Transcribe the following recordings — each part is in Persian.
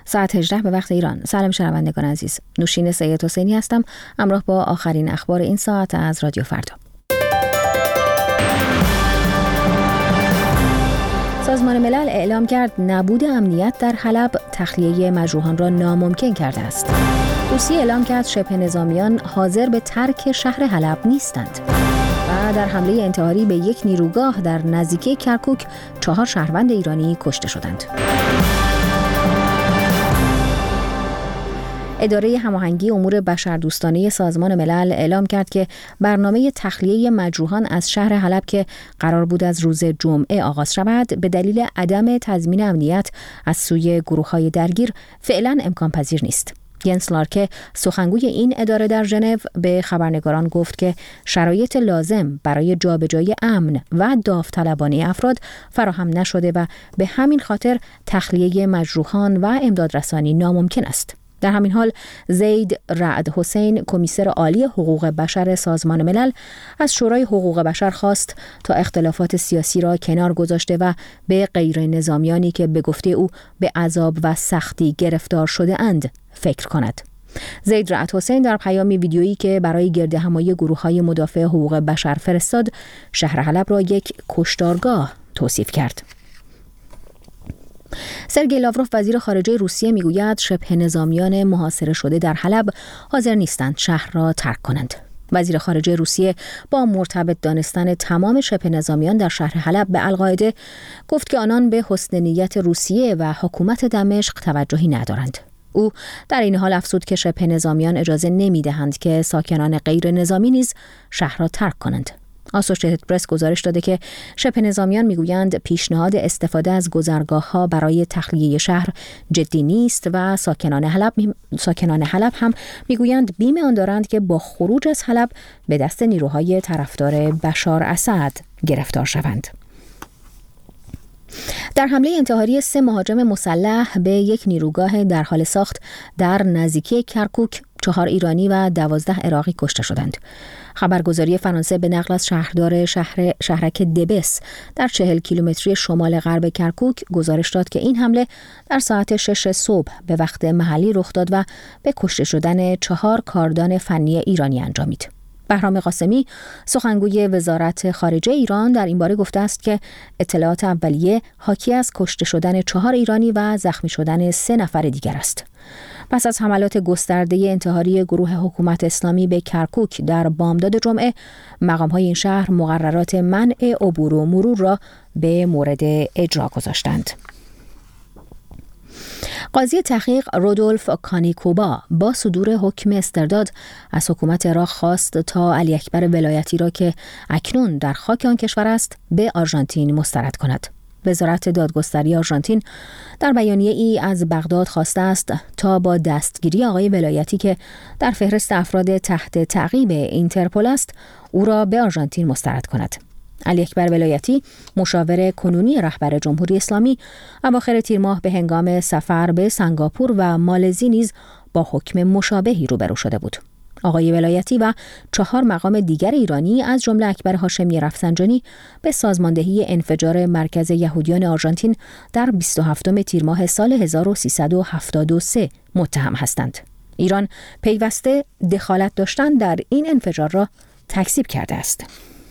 ساعت 18 به وقت ایران. سلام شنوندگان عزیز. نوشین سید حسینی هستم، همراه با آخرین اخبار این ساعت از رادیو فردا. سازمان ملل اعلام کرد نبود امنیت در حلب تخلیه مجروحان را ناممکن کرده است. روسیه اعلام کرد شبه نظامیان حاضر به ترک شهر حلب نیستند. و در حمله انتحاری به یک نیروگاه در نزدیکی کرکوک 4 شهروند ایرانی کشته شدند. اداره هماهنگی امور بشردوستانه سازمان ملل اعلام کرد که برنامه تخلیه مجروحان از شهر حلب که قرار بود از روز جمعه آغاز شود به دلیل عدم تضمین امنیت از سوی گروه‌های درگیر فعلا امکان پذیر نیست. ینس لارکه سخنگوی این اداره در ژنو به خبرنگاران گفت که شرایط لازم برای جابجایی امن و داوطلبانه افراد فراهم نشده و به همین خاطر تخلیه مجروحان و امدادرسانی ناممکن است. در همین حال زید رعد حسین کمیسر عالی حقوق بشر سازمان ملل از شورای حقوق بشر خواست تا اختلافات سیاسی را کنار گذاشته و به غیر نظامیانی که به گفته او به عذاب و سختی گرفتار شده اند فکر کند. زید رعد حسین در پیامی ویدیویی که برای گردهمایی گروه‌های مدافع حقوق بشر فرستاد، شهر حلب را یک کشتارگاه توصیف کرد. سرگئی لاوروف وزیر خارجه روسیه میگوید شبه نظامیان محاصره شده در حلب حاضر نیستند شهر را ترک کنند. وزیر خارجه روسیه با مرتبط دانستن تمام شبه نظامیان در شهر حلب به القاعده گفت که آنان به حسن نیت روسیه و حکومت دمشق توجهی ندارند. او در این حال افزود که شبه نظامیان اجازه نمی‌دهند که ساکنان غیر نظامی نیز شهر را ترک کنند. آسوشیتد پرس گزارش داده که شبه نظامیان میگویند پیشنهاد استفاده از گذرگاه‌ها برای تخلیه شهر جدی نیست و ساکنان حلب هم میگویند بیم آن دارند که با خروج از حلب به دست نیروهای طرفدار بشار اسد گرفتار شوند. در حمله انتحاری 3 مهاجم مسلح به یک نیروگاه در حال ساخت در نزدیکی کرکوک 4 ایرانی و 12 عراقی کشته شدند. خبرگزاری فرانسه به نقل از شهردار شهرک دبس در 40 کیلومتری شمال غرب کرکوک گزارش داد که این حمله در ساعت 6 صبح به وقت محلی رخ داد و به کشته شدن 4 کاردان فنی ایرانی انجامید. بهرام قاسمی سخنگوی وزارت خارجه ایران در این باره گفته است که اطلاعات اولیه حاکی از کشته شدن 4 ایرانی و زخمی شدن 3 نفر دیگر است. پس از حملات گسترده انتحاری گروه حکومت اسلامی به کرکوک در بامداد جمعه، مقام‌های این شهر مقررات منع عبور و مرور را به مورد اجرا گذاشتند. قاضی تحقیق رودولف کانیکوبا با صدور حکم استرداد از حکومت عراق خواست تا علی اکبر ولایتی را که اکنون در خاک آن کشور است به آرژانتین مسترد کند. وزارت دادگستری آرژانتین در بیانیه ای از بغداد خواسته است تا با دستگیری آقای ولایتی که در فهرست افراد تحت تعقیب اینترپل است، او را به آرژانتین مسترد کند. علی اکبر ولایتی مشاور کنونی رهبر جمهوری اسلامی اواخر تیر ماه به هنگام سفر به سنگاپور و مالزی نیز با حکم مشابهی روبرو شده بود. آقای ولایتی و 4 مقام دیگر ایرانی از جمله اکبر هاشمی رفسنجانی به سازماندهی انفجار مرکز یهودیان آرژانتین در 27 تیر ماه سال 1373 متهم هستند. ایران پیوسته دخالت داشتن در این انفجار را تکذیب کرده است.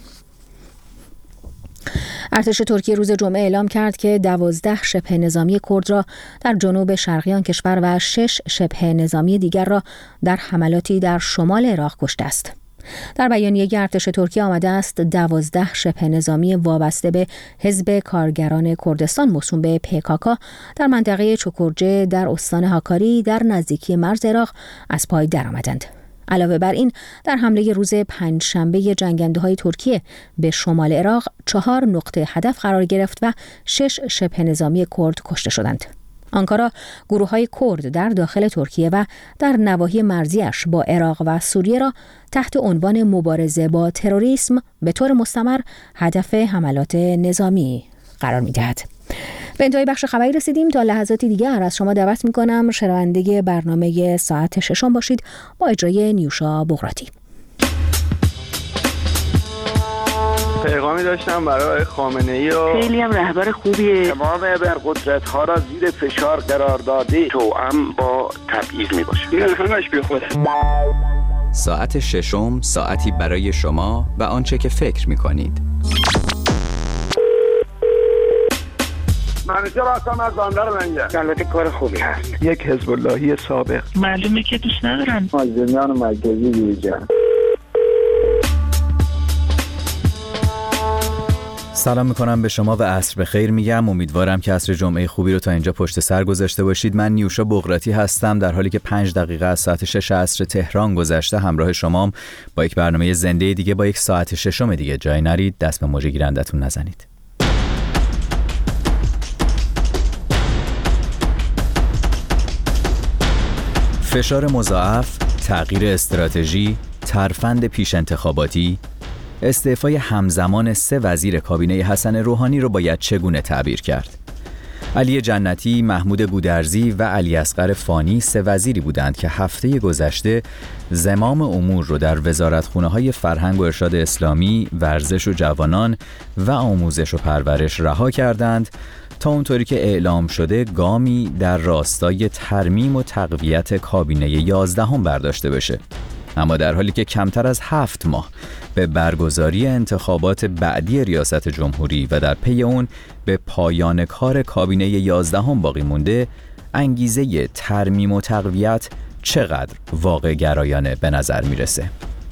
ارتش ترکیه روز جمعه اعلام کرد که 12 شبه نظامی کرد را در جنوب شرقی آن کشور و 6 شبه نظامی دیگر را در حملاتی در شمال عراق کشته است. در بیانیه ارتش ترکیه آمده است 12 شبه نظامی وابسته به حزب کارگران کردستان موسوم به PKK در منطقه چوکورجه در استان هاکاری در نزدیکی مرز عراق از پای درآمدند. علاوه بر این در حمله روز پنجشنبه جنگنده‌های ترکیه به شمال عراق 4 نقطه هدف قرار گرفت و 6 شبه نظامی کرد کشته شدند. آنکارا گروه‌های کرد در داخل ترکیه و در نواحی مرزیش با عراق و سوریه را تحت عنوان مبارزه با تروریسم به طور مستمر هدف حملات نظامی قرار می‌دهد. به انتهای بخش خبری رسیدیم. تا لحظاتی دیگر از شما دعوت می‌کنم شنونده برنامه ساعت 6 باشید با اجرای نیوشا بغراتی. پیغامی داشتم برای خامنه‌ای و خیلی هم رهبر خوبیه. تمام ابرقدرت‌ها را زیر فشار قرار داده، توأم با تبعیض میباشه. این همش بیخوده. ساعت ششم، ساعتی برای شما و آنچه که فکر می‌کنید. منیجر هستم از بندر منگه. البته کار خوبی هست. یک حزب اللهی سابق. معلومه که دوست ندارن. مازنیان مرکزی دیجن. سلام میکنم به شما و عصر بخیر میگم. امیدوارم که عصر جمعه خوبی رو تا اینجا پشت سر گذاشته باشید. من نیوشا بغراتی هستم، در حالی که 5 دقیقه از ساعت 6 عصر تهران گذشته همراه شمام با یک برنامه زنده دیگه، با یک ساعت ششم دیگه. جای نرید، دست به موج گیرندتون نزنید. فشار مضاعف، تغییر استراتژی، ترفند پیش انتخاباتی، استعفای همزمان 3 وزیر کابینه حسن روحانی رو باید چگونه تعبیر کرد؟ علی جنتی، محمود گودرزی و علی اصغر فانی 3 وزیری بودند که هفته گذشته زمام امور رو در وزارتخونه‌های فرهنگ و ارشاد اسلامی، ورزش و جوانان و آموزش و پرورش رها کردند تا اونطوری که اعلام شده گامی در راستای ترمیم و تقویت کابینه 11 برداشته بشه. اما در حالی که کمتر از 7 ماه به برگزاری انتخابات بعدی ریاست جمهوری و در پی اون به پایان کار کابینه 11 باقی مونده، انگیزه ترمیم و تقویت چقدر واقع گرایانه به نظر میرسه؟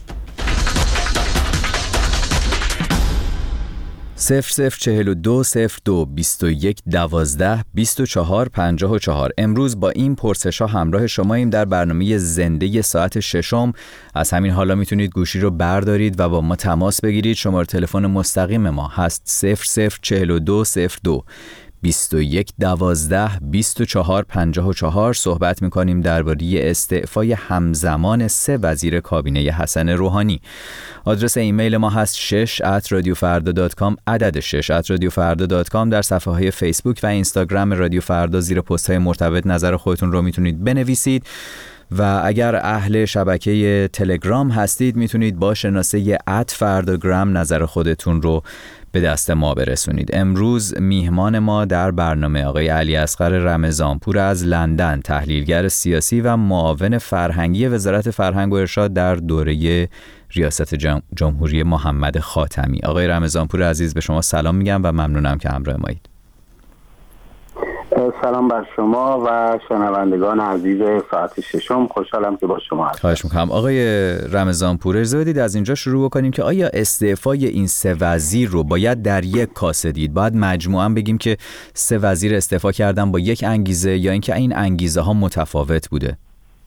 0042 02 21 12 24 54. امروز با این پرسش‌ها همراه شماییم در برنامه زنده ساعت ششم. از همین حالا میتونید گوشی رو بردارید و با ما تماس بگیرید. شماره تلفن مستقیم ما هست 0042 02 21 12 24 54. صحبت میکنیم درباره استعفای همزمان 3 وزیر کابینه حسن روحانی. آدرس ایمیل ما هست 6@radiofarda.com، عدد 6@radiofarda.com. در صفحه های فیسبوک و اینستاگرام رادیو فردا زیر پست های مرتبط نظر خودتون رو میتونید بنویسید و اگر اهل شبکه تلگرام هستید میتونید با شناسه @فرداگرام نظر خودتون رو به دست ما برسونید. امروز میهمان ما در برنامه آقای علی اصغر رمضانپور از لندن، تحلیلگر سیاسی و معاون فرهنگی وزارت فرهنگ و ارشاد در دوره ریاست جمهوری محمد خاتمی. آقای رمضانپور عزیز، به شما سلام میگم و ممنونم که همراه مایید. سلام بر شما و شنوندگان عزیز ساعت ششم. خوشحالم که با شما هستم. خواهش میکنم. آقای رمضانپور، اجازه بدید از اینجا شروع بکنیم که آیا استعفای این 3 وزیر رو باید در یک کاسه دید؟ باید مجموعاً بگیم که 3 وزیر استعفا کردن با یک انگیزه، یا اینکه این انگیزه ها متفاوت بوده؟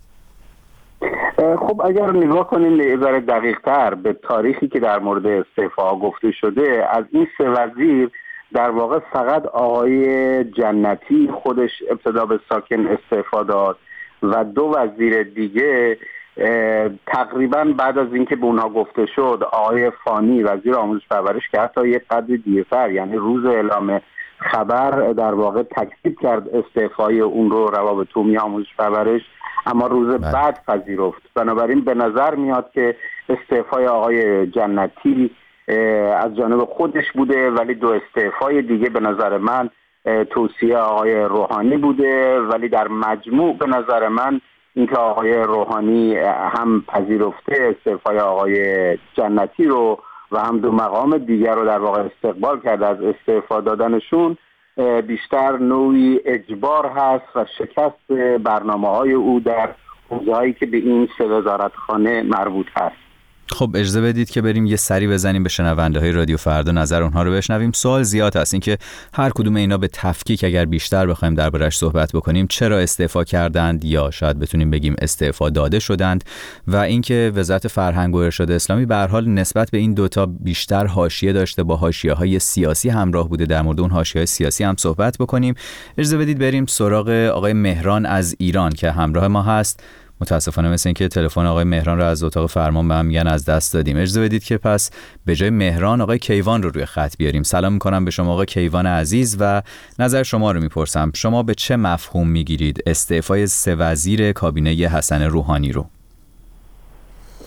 خب اگر نگاه کنیم یه ذره دقیق‌تر به تاریخی که در مورد استعفا گفته شده، از این 3 وزیر در واقع فقط آقای جنتی خودش ابتدا به ساکن استعفا داد و 2 وزیر دیگه تقریبا بعد از اینکه به اونها گفته شد، آقای فانی وزیر آموزش پرورش که حتی یک قدر دیرتر، یعنی روز اعلام خبر، در واقع تکذیب کرد استعفای اون رو روابط عمومی آموزش پرورش، اما روز بعد پذیرفت. بنابراین به نظر میاد که استعفای آقای جنتی از جانب خودش بوده، ولی 2 استعفای دیگه به نظر من توصیه آقای روحانی بوده. ولی در مجموع به نظر من اینکه آقای روحانی هم پذیرفته استعفای آقای جنتی رو و هم 2 مقام دیگر رو در واقع استقبال کرده از استعفا دادنشون، بیشتر نوعی اجبار هست و شکست برنامه‌های او در حوزه‌هایی که به این 3 وزارتخانه مربوط هست. خب اجازه بدید که بریم یه سری بزنیم به شنونده های رادیو فردا، نظر اونها رو بشنویم. سوال زیاد هست، این که هر کدوم اینا به تفکیک اگر بیشتر بخوایم دربارش صحبت بکنیم، چرا استعفا کردند یا شاید بتونیم بگیم استعفا داده شدند، و اینکه وزارت فرهنگ و ارشاد اسلامی به هر حال نسبت به این 2 تا بیشتر حاشیه داشته، با حاشیه‌های سیاسی همراه بوده. در مورد اون حاشیه‌های سیاسی هم صحبت بکنیم. اجازه بدید بریم سراغ آقای مهران از ایران که همراه ما هست. متاسفانه مثل این که تلفن آقای مهران رو از اتاق فرمان به هم میگن از دست دادیم. اجازه بدید که پس به جای مهران آقای کیوان رو روی خط بیاریم. سلام میکنم به شما آقای کیوان عزیز و نظر شما رو میپرسم. شما به چه مفهوم میگیرید استعفای 3 وزیر کابینه حسن روحانی رو؟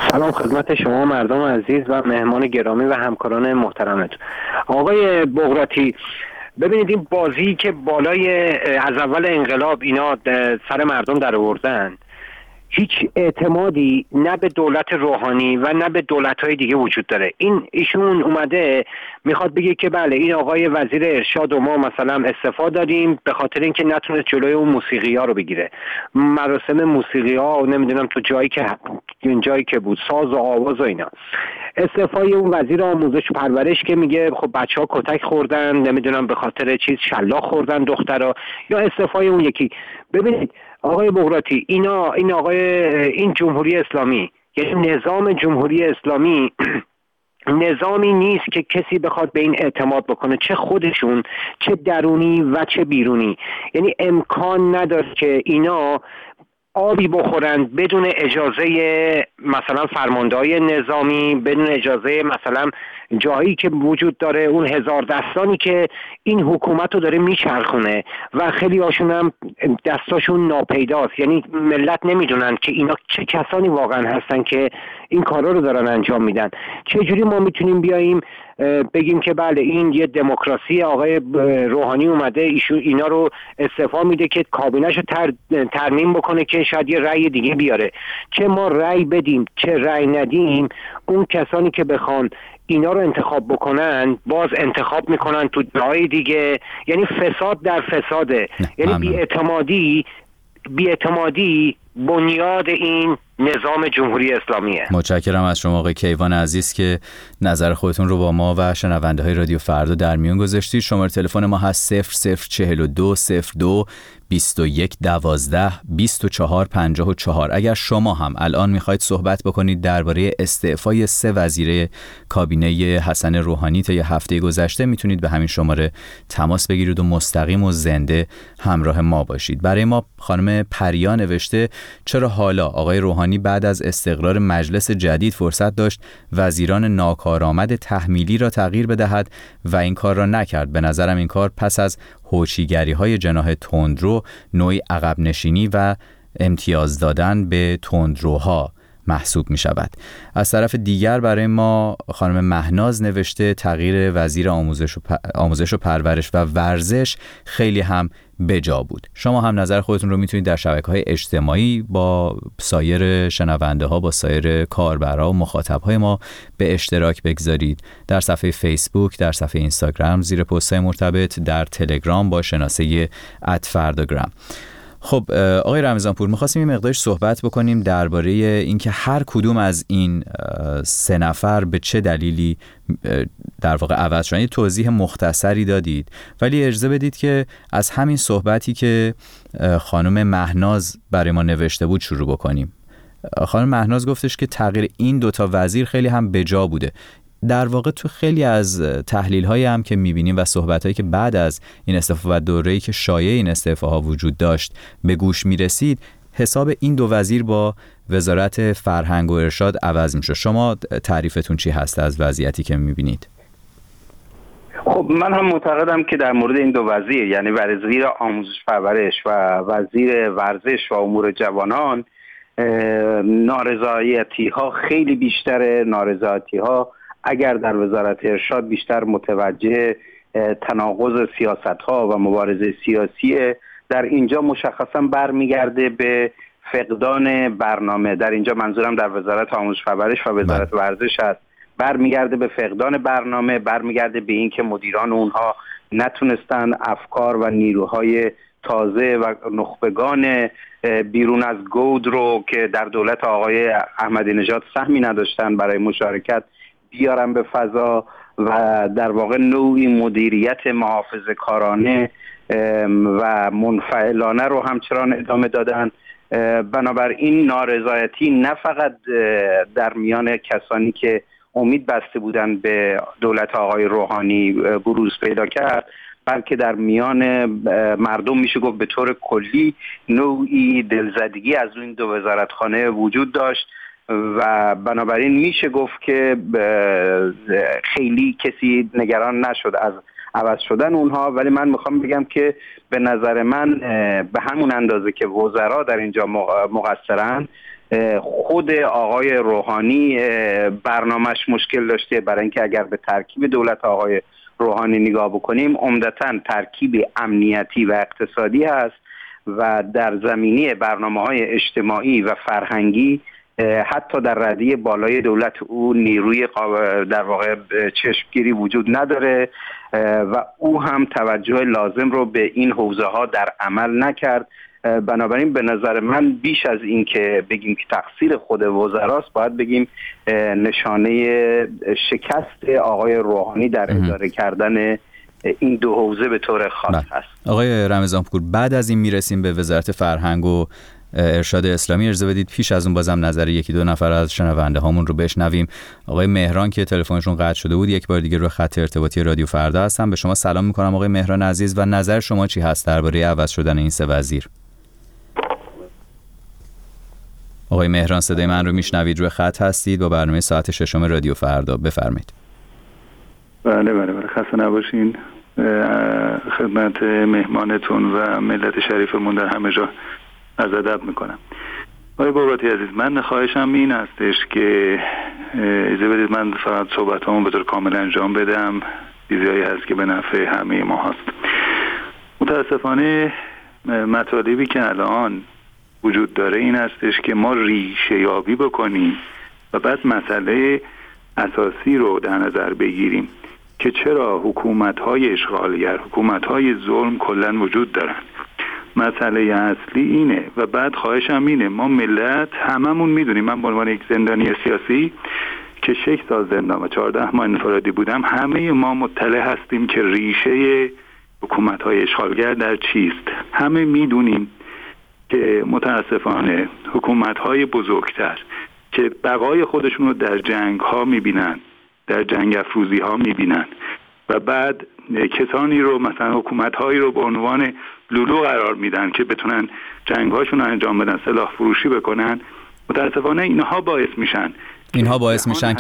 سلام خدمت شما مردم عزیز و مهمان گرامی و همکاران محترمتون. آقای بغراتی، ببینید این بازی که بالای از اول انقلاب اینا سر مردم در آوردن، هیچ اعتمادی نه به دولت روحانی و نه به دولت‌های دیگه وجود داره. ایشون اومده میخواد بگه که بله این آقای وزیر ارشاد و ما مثلا استعفا دادیم به خاطر اینکه نتونست جلوی اون موسیقی‌ها رو بگیره، مراسم موسیقی‌ها و نمیدونم تو جایی که بود ساز و آواز و اینا. استعفای اون وزیر آموزش و پرورش که میگه خب بچه‌ها کتک خوردن، نمیدونم به خاطر چیز شلاق خوردن دخترها، یا استعفای اون یکی. ببینید آقای بغراتی، این جمهوری اسلامی، یعنی نظام جمهوری اسلامی نظامی نیست که کسی بخواد به این اعتماد بکنه، چه خودشون، چه درونی و چه بیرونی. یعنی امکان نداره که اینا آبی بخورند بدون اجازه مثلا فرماندهای نظامی، بدون اجازه مثلا جایی که وجود داره اون هزار دستانی که این حکومت رو داره میچرخونه و خیلی هاشون هم دستاشون ناپیداست. یعنی ملت نمیدونن که اینا چه کسانی واقعا هستن که این کارا رو دارن انجام میدن. چجوری ما میتونیم بیاییم بگیم که بله این یه دموکراسی، آقای روحانی اومده اینا رو استعفا میده که کابینه‌شو ترمیم بکنه که شاید یه رأی دیگه بیاره. چه ما رأی بدیم چه رأی ندیم، اون کسانی که بخوان اینا رو انتخاب بکنن باز انتخاب میکنن تو جای دیگه. یعنی فساد در فساده. یعنی بی‌اعتمادی بنیاد این نظام جمهوری اسلامیه. متشکرم از شما آقای کیوان عزیز که نظر خودتون رو با ما و شنونده های رادیو فردا در میون گذاشتید. شماره تلفن ما هست 0042 02 21 12 24 54. اگر شما هم الان میخواید صحبت بکنید درباره استعفای 3 وزیر کابینه حسن روحانی تا یه هفته گذشته، میتونید به همین شماره تماس بگیرید و مستقیم و زنده همراه ما باشید. برای ما خانم پریا نوشته چرا حالا آقای روحانی بعد از استقرار مجلس جدید فرصت داشت وزیران ناکارآمد تحمیلی را تغییر بدهد و این کار را نکرد؟ به نظرم این کار پس از هوچیگری‌های جناح تندرو نوعی عقب نشینی و امتیاز دادن به تندروها محسوب می شود. از طرف دیگر برای ما خانم مهناز نوشته تغییر وزیر آموزش و پرورش و ورزش خیلی هم بجا بود. شما هم نظر خودتون رو میتونید در شبکه‌های اجتماعی با سایر شنونده ها، با سایر کاربرها و مخاطب های ما به اشتراک بگذارید. در صفحه فیسبوک، در صفحه اینستاگرام زیر پست‌های مرتبط، در تلگرام با شناسه @فرداگرام. خب آقای رمضانپور، می‌خواستیم یه مقدارش صحبت بکنیم درباره اینکه هر کدوم از این 3 نفر به چه دلیلی در واقع عوض شدن. یه توضیح مختصری دادید، ولی اجازه بدید که از همین صحبتی که خانم مهناز برای ما نوشته بود شروع بکنیم. خانم مهناز گفتش که تغییر این 2 وزیر خیلی هم بجا بوده. در واقع تو خیلی از تحلیل‌هایی هم که می‌بینیم و صحبت‌هایی که بعد از این استعفا و دوره‌ای که شایع این استعفاها وجود داشت به گوش می‌رسید، حساب این 2 وزیر با وزارت فرهنگ و ارشاد عوض می‌شد. شما تعریفتون چی هست از وضعیتی که می‌بینید؟ خب من هم معتقدم که در مورد این 2 وزیر، یعنی وزیر آموزش پرورش و وزیر ورزش و امور جوانان، نارضایتی‌ها خیلی بیشتره. نارضایتی‌ها اگر در وزارت ارشاد بیشتر متوجه تناقض سیاست‌ها و مبارزه سیاسیه، در اینجا مشخصا برمیگرده به فقدان برنامه. در اینجا منظورم در وزارت آموزش پرورش و وزارت ورزش است. برمیگرده به فقدان برنامه، برمیگرده به این که مدیران اونها نتونستن افکار و نیروهای تازه و نخبگان بیرون از گود رو که در دولت آقای احمدی نژاد سهمی نداشتن برای مشارکت بیارن به فضا و در واقع نوعی مدیریت محافظه‌کارانه و منفعلانه رو همچنان ادامه دادن. بنابراین نارضایتی نه فقط در میان کسانی که امید بسته بودن به دولت آقای روحانی بروز پیدا کرد، بلکه در میان مردم میشه گفت به طور کلی نوعی دلزدگی از این 2 وزارتخانه وجود داشت و بنابراین میشه گفت که خیلی کسی نگران نشد از عوض شدن اونها. ولی من میخوام بگم که به نظر من به همون اندازه که وزرا در اینجا مقصرن، خود آقای روحانی برنامهش مشکل داشته، برای اینکه اگر به ترکیب دولت آقای روحانی نگاه بکنیم عمدتاً ترکیب امنیتی و اقتصادی هست و در زمینه برنامه‌های اجتماعی و فرهنگی حتی در رده بالای دولت او نیروی در واقع چشمگیری وجود نداره و او هم توجه لازم رو به این حوزه ها در عمل نکرد. بنابراین به نظر من بیش از این که بگیم که تقصیر خود وزراست، باید بگیم نشانه شکست آقای روحانی در اداره کردن این دو حوزه به طور خاص هست. آقای رمضانپور، بعد از این میرسیم به وزارت فرهنگ و ارشاد اسلامی. اجازه بدید پیش از اون بازم نظر یکی دو نفر از شنونده هامون رو بشنویم. آقای مهران که تلفنشون قطع شده بود یک بار دیگه رو خط ارتباطی رادیو فردا هستم. به شما سلام میکنم آقای مهران عزیز و نظر شما چی هست درباره عوض شدن این سه وزیر؟ آقای مهران صدای من رو میشنوید؟ روی خط هستید با برنامه ساعت 6 رادیو فردا، بفرمایید. بله خسته نباشین. خدمت مهمانتون و ملت شریفمون در همه جا از ادب میکنم. آقای بغراتی عزیز، من خواهشم این هستش که اجازه بدید من فقط صحبتامو به طور کامل انجام بدم. چیزایی هست که به نفع همه ما هست. متاسفانه مطالبی که الان وجود داره این هستش که ما ریشه یابی بکنیم و بعد مسئله اساسی رو در نظر بگیریم که چرا حکومت‌های اشغالگر، حکومت‌های ظلم کلاً وجود دارن. مسئله اصلی اینه و بعد خواهشم اینه، ما ملت هممون میدونیم، من به عنوان یک زندانی سیاسی که 6 سال زندان و 14 ماه انفرادی بودم، همه ما مطلع هستیم که ریشه حکومت‌های اشغالگر در چیست. همه میدونیم که متاسفانه حکومت‌های بزرگتر که بقای خودشون رو در جنگ‌ها می‌بینن، در جنگ افروزی‌ها می‌بینن و بعد کسانی رو مثلا حکومت‌هایی رو به عنوان لولو قرار میدن که بتونن جنگ‌هاشون رو انجام بدن، سلاح فروشی بکنن. متاسفانه اینها باعث میشن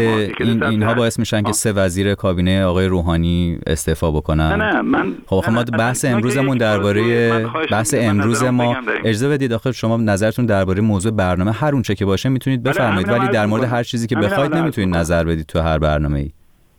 که سه وزیر کابینه آقای روحانی استعفا بکنن. نه من خب ما بحث امروزمون درباره بحث امروز ما، اجازه بدید آخر شما نظرتون درباره موضوع برنامه هر اون چه که باشه میتونید بفرمایید، ولی در مورد هر چیزی که بخواید نمیتونید نظر بدید تو هر برنامه‌ای.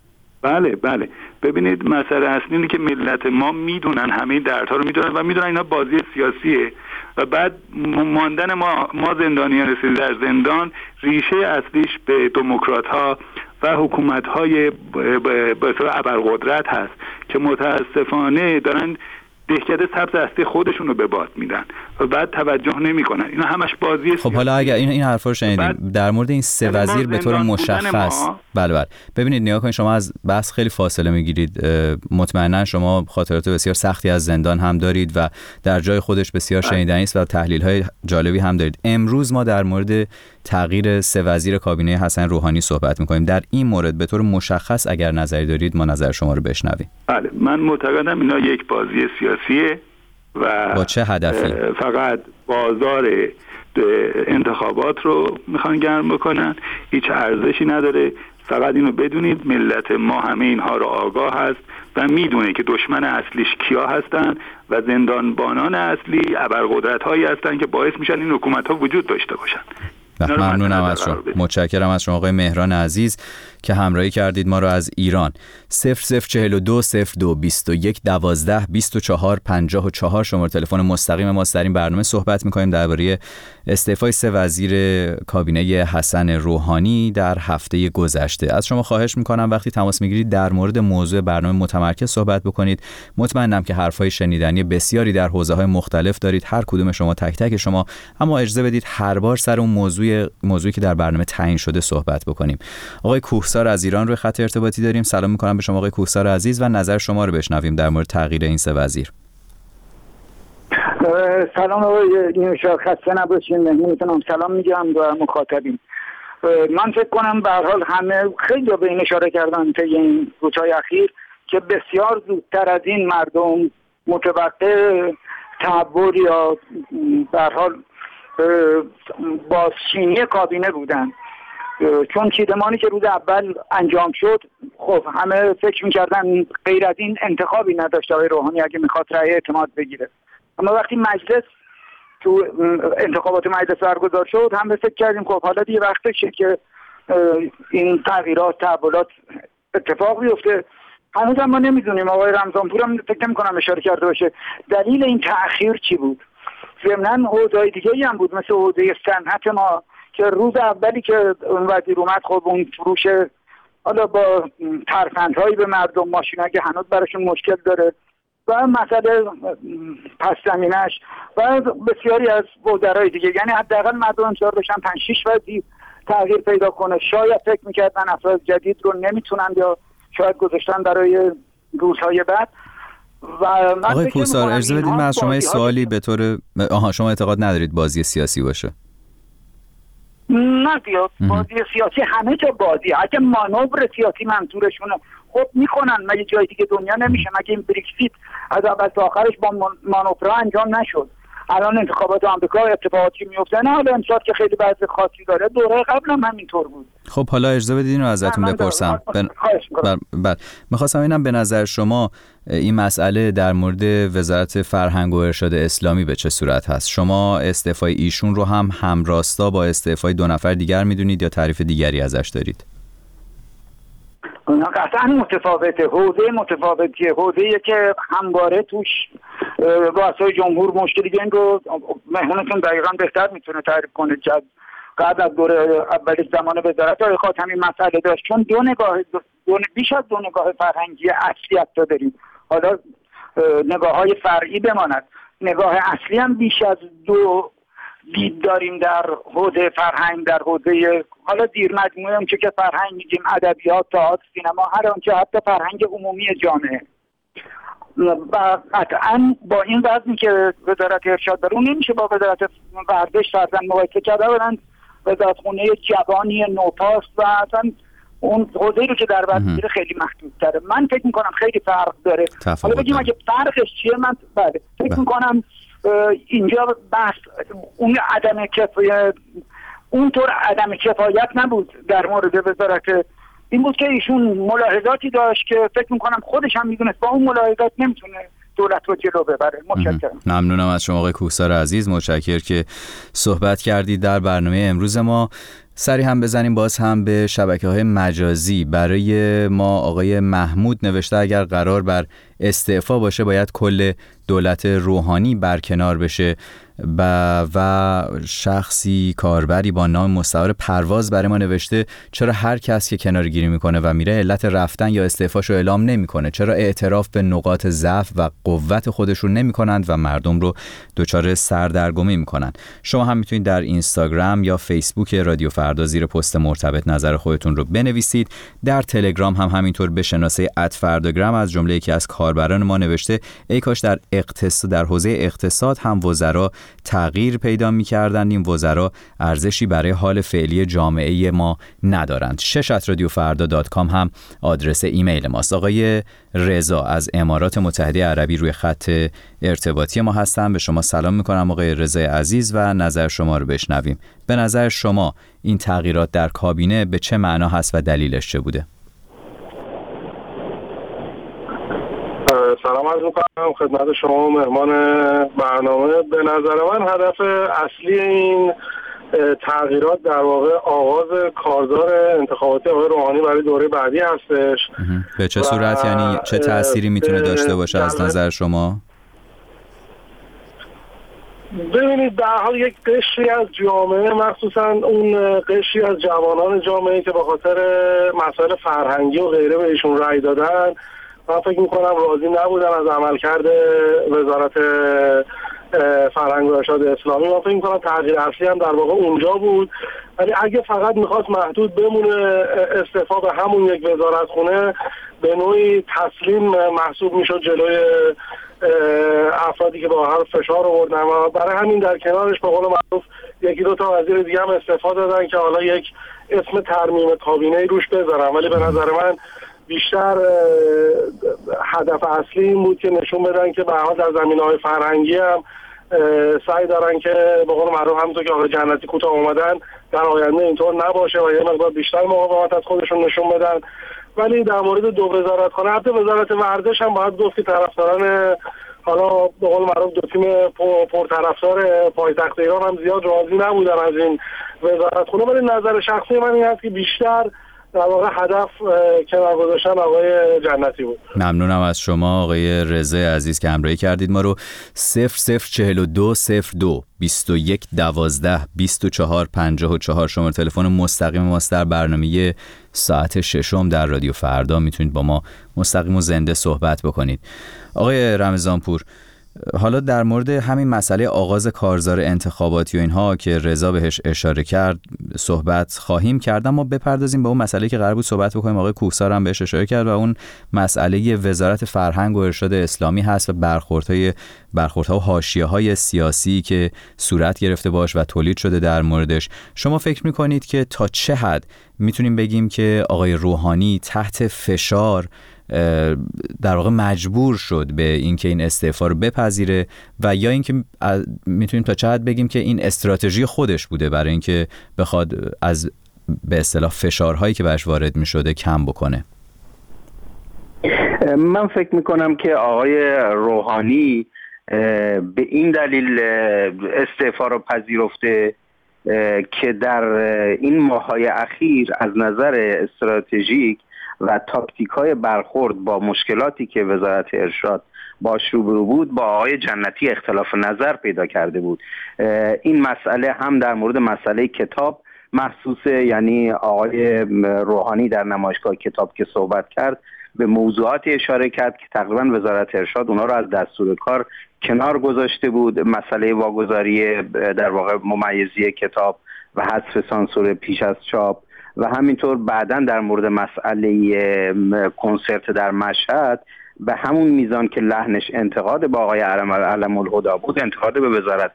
بله ببینید مسئله اصلی اینه که ملت ما میدونن، همه دردها رو میدونن و میدونن اینا بازی سیاسیه و بعد ماندن ما زندانیان در زندان ریشه اصلیش به دموکرات‌ها و حکومت‌های به اصطلاح ابرقدرت هست که متاسفانه دارن دهکده سبز اصلی خودشون رو به باد میدن و بعد توجه نمیکنن. اینا همش بازی. خب حالا اگر این حرفا رو شنیدیم در مورد این سه وزیر به طور مشخص، بله ببینید نگاه کنید، شما از بحث خیلی فاصله میگیرید. مطمئنا شما خاطرات بسیار سختی از زندان هم دارید و در جای خودش بسیار شنیدنی است و تحلیل‌های جالبی هم دارید. امروز ما در مورد تغییر سه وزیر کابینه حسن روحانی صحبت می‌کنیم. در این مورد به طور مشخص اگر نظری دارید ما نظر شما رو بشنویم. بله، من معتقدم اینا یک بازی سیاسیه و با چه هدفی؟ فقط بازار انتخابات رو میخوان گرم بکنن، هیچ ارزشی نداره. فقط اینو بدونید ملت ما همه اینها رو آگاه هست و میدونه که دشمن اصلیش کیا هستن و زندانبانان اصلی ابرقدرت هایی هستن که باعث میشن این حکومت ها وجود داشته باشن. ممنونم از شما، متشکرم از شما آقای مهران عزیز که همراهی کردید ما رو از ایران. 0042 02 21 12 24 54 شماره تلفن مستقیم ما. در این برنامه صحبت می‌کنیم درباره استعفای سه وزیر کابینه حسن روحانی در هفته گذشته. از شما خواهش می‌کنم وقتی تماس می‌گیرید در مورد موضوع برنامه متمرکز صحبت بکنید. مطمئنم که حرف‌های شنیدنی بسیاری در حوزه‌های مختلف دارید، هر کدوم شما تک تک شما، اما اجازه بدید هر بار سر اون موضوعی که در برنامه تعیین شده صحبت بکنیم. آقای کوهسار از ایران روی خط ارتباطی داریم. سلام می‌کنم به شما آقای کوهسار عزیز و نظر شما رو بشنویم در مورد تغییر این سه وزیر. سلام آقای نیوشا، خسته نباشین. مهمونتون سلام میگم و مخاطبین. من فکر کنم به هر حال همه خیلی به این اشاره کردن طی این روزهای اخیر که بسیار زودتر از این مردم متوقع تحول یا به هر حال بازچینی کابینه بودن، چون چیدمانی که روز اول انجام شد خب همه فکر می‌کردن غیر از این انتخابی نداشته آقای روحانی اگه می‌خواد رأی اعتماد بگیره. اما وقتی مجلس تو انتخابات مجلس برگزار شد هم فکر کردیم خب حالا دیگه وقتشه که این تغییرات تحولات اتفاق بیفته. هنوز هم ما نمیدونیم. آقای رمضانپور هم فکر نمی‌کنم اشاره کرده باشه دلیل این تأخیر چی بود. ضمناً حوزه‌های دیگه‌ای هم بود مثل حوزه صنعت ما که روز اولی که اون وزیر اومد خب اون فروش حالا با ترفندهایی به مردم، ماشینا که هنوز براشون مشکل داره و مسئله پس زمینش و بسیاری از وزرای دیگه، یعنی حداقل مردم انتظار داشتن 5-6 وزیر تغییر پیدا کنه. شاید فکر می‌کردن افراد جدید رو نمیتونن یا شاید گذاشتن برای روزهای بعد. و آقای کوهسار اجازه بدید من از شما سوالی به طور شما اعتقاد ندارید بازی سیاسی باشه؟ نه دیگه بازی سیاسی همه جا بازی. اگه مانور سیاسی منظورشونه خب میکنن. مگه جای دیگه دنیا نمیشه؟ مگه این بریکسیت از اول تا آخرش با مانورها انجام نشد؟ الان انتخابات آمریکا اتفاقاتی میفته، نه حالا امسال که خیلی بعض خاصی داره، دوره قبل هم همینطور بود. خب حالا اجازه بدید اینو ازتون بپرسم. میخواستم اینم به نظر شما این مسئله در مورد وزارت فرهنگ و ارشاد اسلامی به چه صورت هست؟ شما استعفای ایشون رو هم همراستا با استعفای 2 نفر دیگر میدونید یا تعریف دیگری ازش دارید؟ قطعا متفاوته. حوزه متفاوتیه. حوزه‌ای که همواره توش رؤسای جمهور مشکلی این رو مهمونتون دقیقاً بهتر میتونه تعریف کنه. قبل از دوره اولی زمان وزارت آقای خاتمی مسئله داشت چون بیش از دو نگاه فرهنگی اصلیت رو داریم. حالا نگاه‌های فرعی بماند، نگاه اصلی هم بیش از 2 دید داریم در حوزه فرهنگ، در حوزه حالا دیر مجموعه هم که فرهنگ میگیم، ادبیات، تئاتر، سینما، هر آنچه حتی فرهنگ عمومی جامعه. و قطعا با این وضعی که وزارت ارشاد داره اون نمیشه با وزارت ورزش فرضاً مقایسه کرد. اولاً وزارتخونه جوانی نوپاست و اصلا اون حوزه‌ای رو که در بر میگیره خیلی محدودتره. من فکر میکنم خیلی فرق داره. حالا بگیم اگه فرقش چیه، من فکر میکنم اینجا بحث اون اونطور عدم کفایت نبود در مورد وزارت. این بود که ایشون ملاحظاتی داشت که فکر میکنم خودش هم میدونست با اون ملاحظات نمیتونه دولت رو جلو ببره. متشکرم. ممنونم از شما آقای کوهسار عزیز. متشکرم که صحبت کردید در برنامه امروز ما. سری هم بزنیم باز هم به شبکه‌های مجازی. برای ما آقای محمود نوشته اگر قرار بر استعفا باشه باید کل دولت روحانی برکنار بشه. و شخصی کاربری با نام مستعار پرواز برای ما نوشته چرا هر کس که کنارگیری میکنه و میره علت رفتن یا استعفاشو اعلام نمیکنه؟ چرا اعتراف به نقاط ضعف و قوت خودشون نمیکنند و مردم رو دچار سردرگمی میکنن؟ شما هم میتونید در اینستاگرام یا فیسبوک رادیو فردا زیر پست مرتبط نظر خودتون رو بنویسید. در تلگرام هم همینطور به شناسه @فرداگرام از جمله یکی از کاربران ما نوشته ای کاش در حوزه اقتصاد هم وزرا تغییر پیدا می‌کردند. این وزرا ارزشی برای حال فعلی جامعه ما ندارند. شش@radiofarda.com هم آدرس ایمیل ماست. آقای رضا از امارات متحده عربی روی خط ارتباطی ما هستن. به شما سلام می‌کنم آقای رضا عزیز و نظر شما رو بشنویم. به نظر شما این تغییرات در کابینه به چه معنا هست و دلیلش چه بوده؟ سلام عرض می‌کنم خدمت شما مهمان برنامه. به نظر من هدف اصلی این تغییرات در واقع آغاز کارزار انتخاباتی آقای روحانی برای دوره بعدی هستش. به چه صورت؟ یعنی چه تأثیری میتونه داشته باشه از نظر شما؟ ببینید در حال یک قشری از جامعه، مخصوصا اون قشری از جوانان جامعه که به خاطر مسائل فرهنگی و غیره به ایشون رأی دادن، من فکر میکنم راضی نبودن از عملکرد وزارت فرهنگ و ارشاد اسلامی. من فکر میکنم تغییر اصلی هم در واقع اونجا بود. ولی اگه فقط میخواست محدود بمونه استعفا به همون یک وزارت خونه، به نوعی تسلیم محسوب میشد جلوی افرادی که با هر فشار آوردن و برای همین در کنارش به قول معروف 1-2 تا وزیر دیگه هم استعفا دادن که حالا یک اسم ترمیم کابینه روش بذارن. ولی به نظر من بیشتر هدف اصلی این بود که نشون بدن که به هر حال در زمینه‌های فرهنگی هم سعی دارن که به قول معروف همونطور که آقای جنتی کوتاه اومدن در آینده اینطور نباشه و یه مقدار بیشتر مقاومت از خودشون نشون بدن. ولی در مورد 2 وزارتخانه، حتی وزارت ورزش هم باید گفت که طرفداران حالا به قول معروف دو تیم پرطرفدار پایتخت ایران هم زیاد راضی نبودن از این وزارتخونه، ولی نظر شخصی من این است که بیشتر در واقع هدف کنار گذاشتن آقای جنتی بود. ممنونم از شما آقای رضا عزیز که همراهی کردید ما رو. 004202 21 12 24 54 شماره تلفن مستقیم ماست در برنامه ساعت ششم در رادیو فردا. میتونید با ما مستقیم و زنده صحبت بکنید. آقای رمضانپور، حالا در مورد همین مسئله آغاز کارزار انتخاباتی و اینها که رضا بهش اشاره کرد صحبت خواهیم کرد، اما بپردازیم به اون مسئله که قرار بود صحبت بکنیم. آقای کوهسار هم بهش اشاره کرد و اون مسئله وزارت فرهنگ و ارشاد اسلامی هست و برخوردها و حاشیه‌های سیاسی که صورت گرفته باش و تولید شده در موردش. شما فکر می‌کنید که تا چه حد میتونیم بگیم که آقای روحانی تحت فشار در واقع مجبور شد به اینکه این استعفا رو بپذیره و یا اینکه میتونیم تا چه حد بگیم که این استراتژی خودش بوده برای اینکه بخواد از به اصطلاح فشارهایی که بهش وارد میشده کم بکنه؟ من فکر میکنم که آقای روحانی به این دلیل استعفا رو پذیرفته که در این ماه‌های اخیر از نظر استراتژیک و تاکتیک‌های برخورد با مشکلاتی که وزارت ارشاد باش روبرو بود با آقای جنتی اختلاف نظر پیدا کرده بود. این مسئله هم در مورد مسئله کتاب محسوسه، یعنی آقای روحانی در نمایشگاه کتاب که صحبت کرد به موضوعاتی اشاره کرد که تقریبا وزارت ارشاد اونا رو از دستور کار کنار گذاشته بود. مسئله واگذاری در واقع ممیزی کتاب و حذف سانسور پیش از چاپ و همینطور بعداً در مورد مسئله کنسرت در مشهد به همون میزان که لحنش انتقاد به آقای علم الهدی بود، انتقاد به وزارت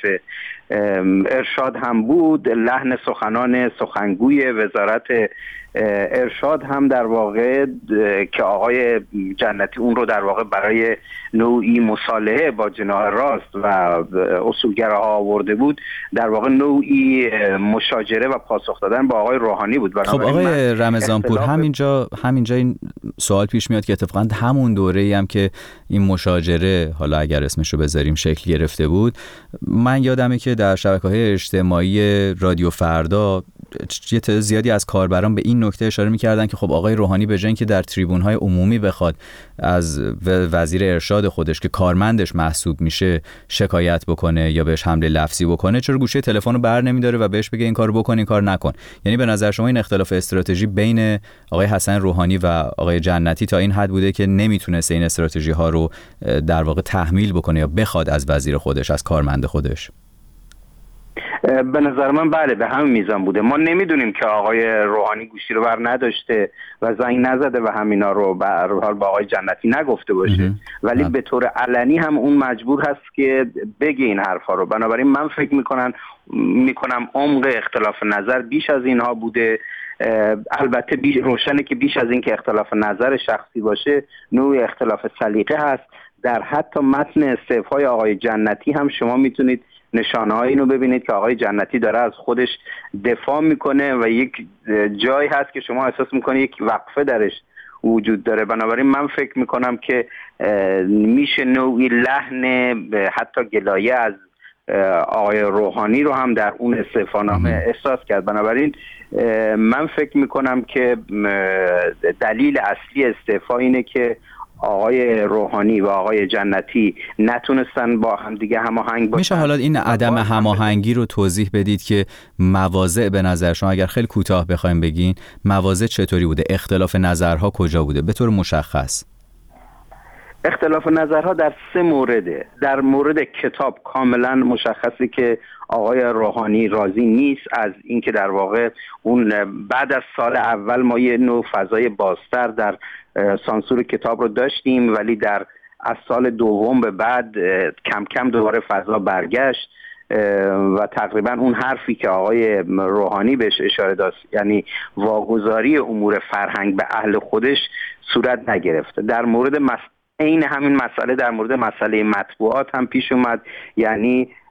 ارشاد هم بود. لحن سخنگوی وزارت ارشاد هم در واقع که آقای جنتی اون رو در واقع برای نوعی مصالحه با جناح راست و اصولگراها آورده بود، در واقع نوعی مشاجره و پاسخ دادن با آقای روحانی بود. خب آقای رمضانپور، همینجا این سوال پیش میاد که اتفاقا همون دوره‌ای هم که این مشاجره، حالا اگر اسمشو بذاریم، شکل گرفته بود، من یادمه که در شبکه‌های اجتماعی رادیو فردا یه تعداد زیادی از کاربران به این نکته اشاره می‌کردن که خب آقای روحانی به جای اینکه در تریبون‌های عمومی بخواد از وزیر ارشاد خودش که کارمندش محسوب میشه شکایت بکنه یا بهش حمله لفظی بکنه، چرا گوشه تلفن رو بر نمی‌داره و بهش بگه این کارو بکن این کار نکن؟ یعنی به نظر شما این اختلاف استراتژی بین آقای حسن روحانی و آقای جنتی تا این حد بوده که نمیتونسته این استراتژی‌ها رو در واقع تحمیل بکنه یا بخواد از وزیر خودش، از کارمند خودش؟ به نظر من بله، به همین میزان بوده. ما نمیدونیم که آقای روحانی گوشی رو بر نداشته و زنگ نزده و همینا رو با آقای جنتی نگفته باشه، ولی به طور علنی هم اون مجبور هست که بگه این حرفا رو. بنابراین من فکر میکنم عمق اختلاف نظر بیش از اینها بوده. البته روشنه که بیش از این که اختلاف نظر شخصی باشه، نوع اختلاف سلیقه هست. در حتی متن استعفای آقای جنتی هم شما میتونید نشانه‌های اینو ببینید که آقای جنتی داره از خودش دفاع میکنه و یک جایی هست که شما احساس میکنید یک وقفه درش وجود داره. بنابراین من فکر میکنم که میشه نوعی لحن حتی گلایه از آقای روحانی رو هم در اون استعفانامه احساس کرد. بنابراین من فکر میکنم که دلیل اصلی استعفا اینه که آقای روحانی و آقای جنتی نتونستن با همدیگه هماهنگ باشن. میشه حالا این عدم هماهنگی رو توضیح بدید که مواضع به نظر شما اگر خیلی کوتاه بخوایم بگین مواضع چطوری بوده؟ اختلاف نظرها کجا بوده به طور مشخص؟ اختلاف نظرها در 3 مورده. در مورد کتاب کاملا مشخصه که آقای روحانی راضی نیست از اینکه در واقع اون بعد از سال اول ما یه نوع فضای بازتر در سانسور کتاب رو داشتیم، ولی از سال دوم به بعد کم کم دوباره فضا برگشت و تقریبا اون حرفی که آقای روحانی بهش اشاره داشت، یعنی واگذاری امور فرهنگ به اهل خودش، صورت نگرفت. در مورد این همین مسئله در مورد مسئله مطبوعات هم پیش اومد، یعنی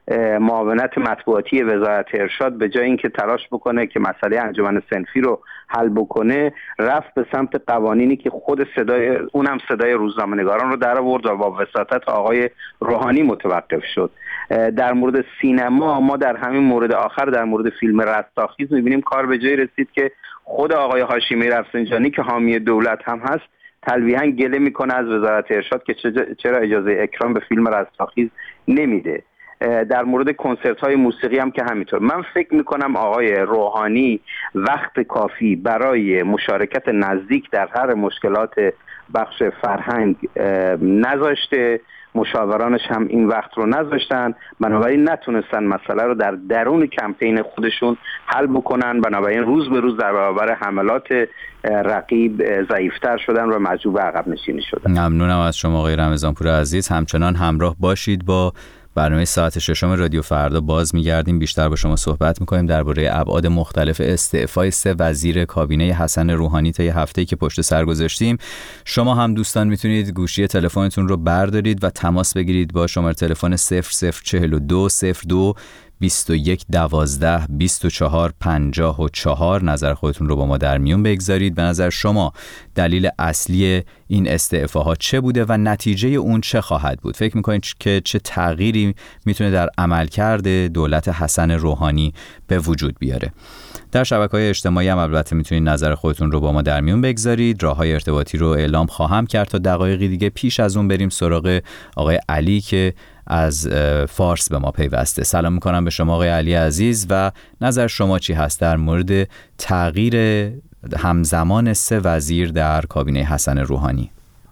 معاونت مطبوعاتی وزارت ارشاد به جای اینکه تلاش بکنه که مسئله انجمن صنفی رو حل بکنه، رفت به سمت قوانینی که خود صدای روزنامه‌نگاران رو در آورد و با وساطت آقای روحانی متوقف شد. در مورد سینما ما در همین مورد آخر در مورد فیلم رستاخیز می‌بینیم کار به جای رسید که خود آقای هاشمی رفسنجانی که حامی دولت هم هست تلویحاً گله میکنه از وزارت ارشاد که چرا اجازه اکرام به فیلم رستاخیز نمیده. در مورد کنسرت های موسیقی هم که همینطور. من فکر میکنم آقای روحانی وقت کافی برای مشارکت نزدیک در هر مشکلات بخش فرهنگ نذاشته، مشاورانش هم این وقت رو نذاشتن، بنابراین نتونستن مسئله رو در درون کمپین خودشون حل بکنن، بنابراین روز به روز در برابر حملات رقیب ضعیفتر شدن و مجبور به عقب نشینی شدن. ممنونم از شما آقای رمضانپور عزیز. همچنان همراه باشید با برنامه ساعت ششم رادیو فردا. باز میگردیم بیشتر با شما صحبت میکنیم درباره ابعاد مختلف استعفای 3 وزیر کابینه حسن روحانی طی هفته‌ای که پشت سر گذاشتیم. شما هم دوستان میتونید گوشی تلفنتون رو بردارید و تماس بگیرید با شماره تلفن 0042 02 21 12 24 54. نظر خودتون رو با ما در میون بگذارید. به نظر شما دلیل اصلی این استعفاها چه بوده و نتیجه اون چه خواهد بود؟ فکر میکنید که چه تغییری میتونه در عملکرد دولت حسن روحانی به وجود بیاره؟ در شبکه‌های اجتماعی هم البته میتونید نظر خودتون رو با ما در میون بگذارید. راه‌های ارتباطی رو اعلام خواهم کرد تا دقایقی دیگه. پیش از اون بریم سراغ آقای علی که از فارس به ما پیوسته. سلام میکنم به شما آقای علی عزیز و نظر شما چی هست در مورد تغییر همزمان 3 وزیر در کابینه حسن روحانی؟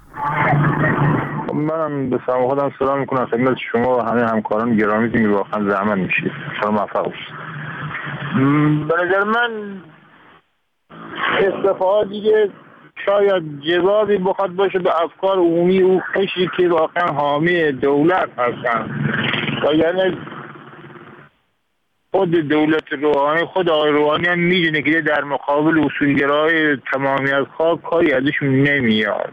منم به سلام خودم سلام میکنم خدمت شما و همه همکاران گرامی که واقعا زحمت میشید. شما موفق باشید. به نظر من استعفا دیگه شاید جوابی بخواد باشه به افکار عمومی او قشری که واقعا حامی دولت هستن و یعنی خود دولت روحانی، خود آقای روحانی هم میدونه که در مقابل اصولگرای تمامیت خواه کاری ازشون نمیاد.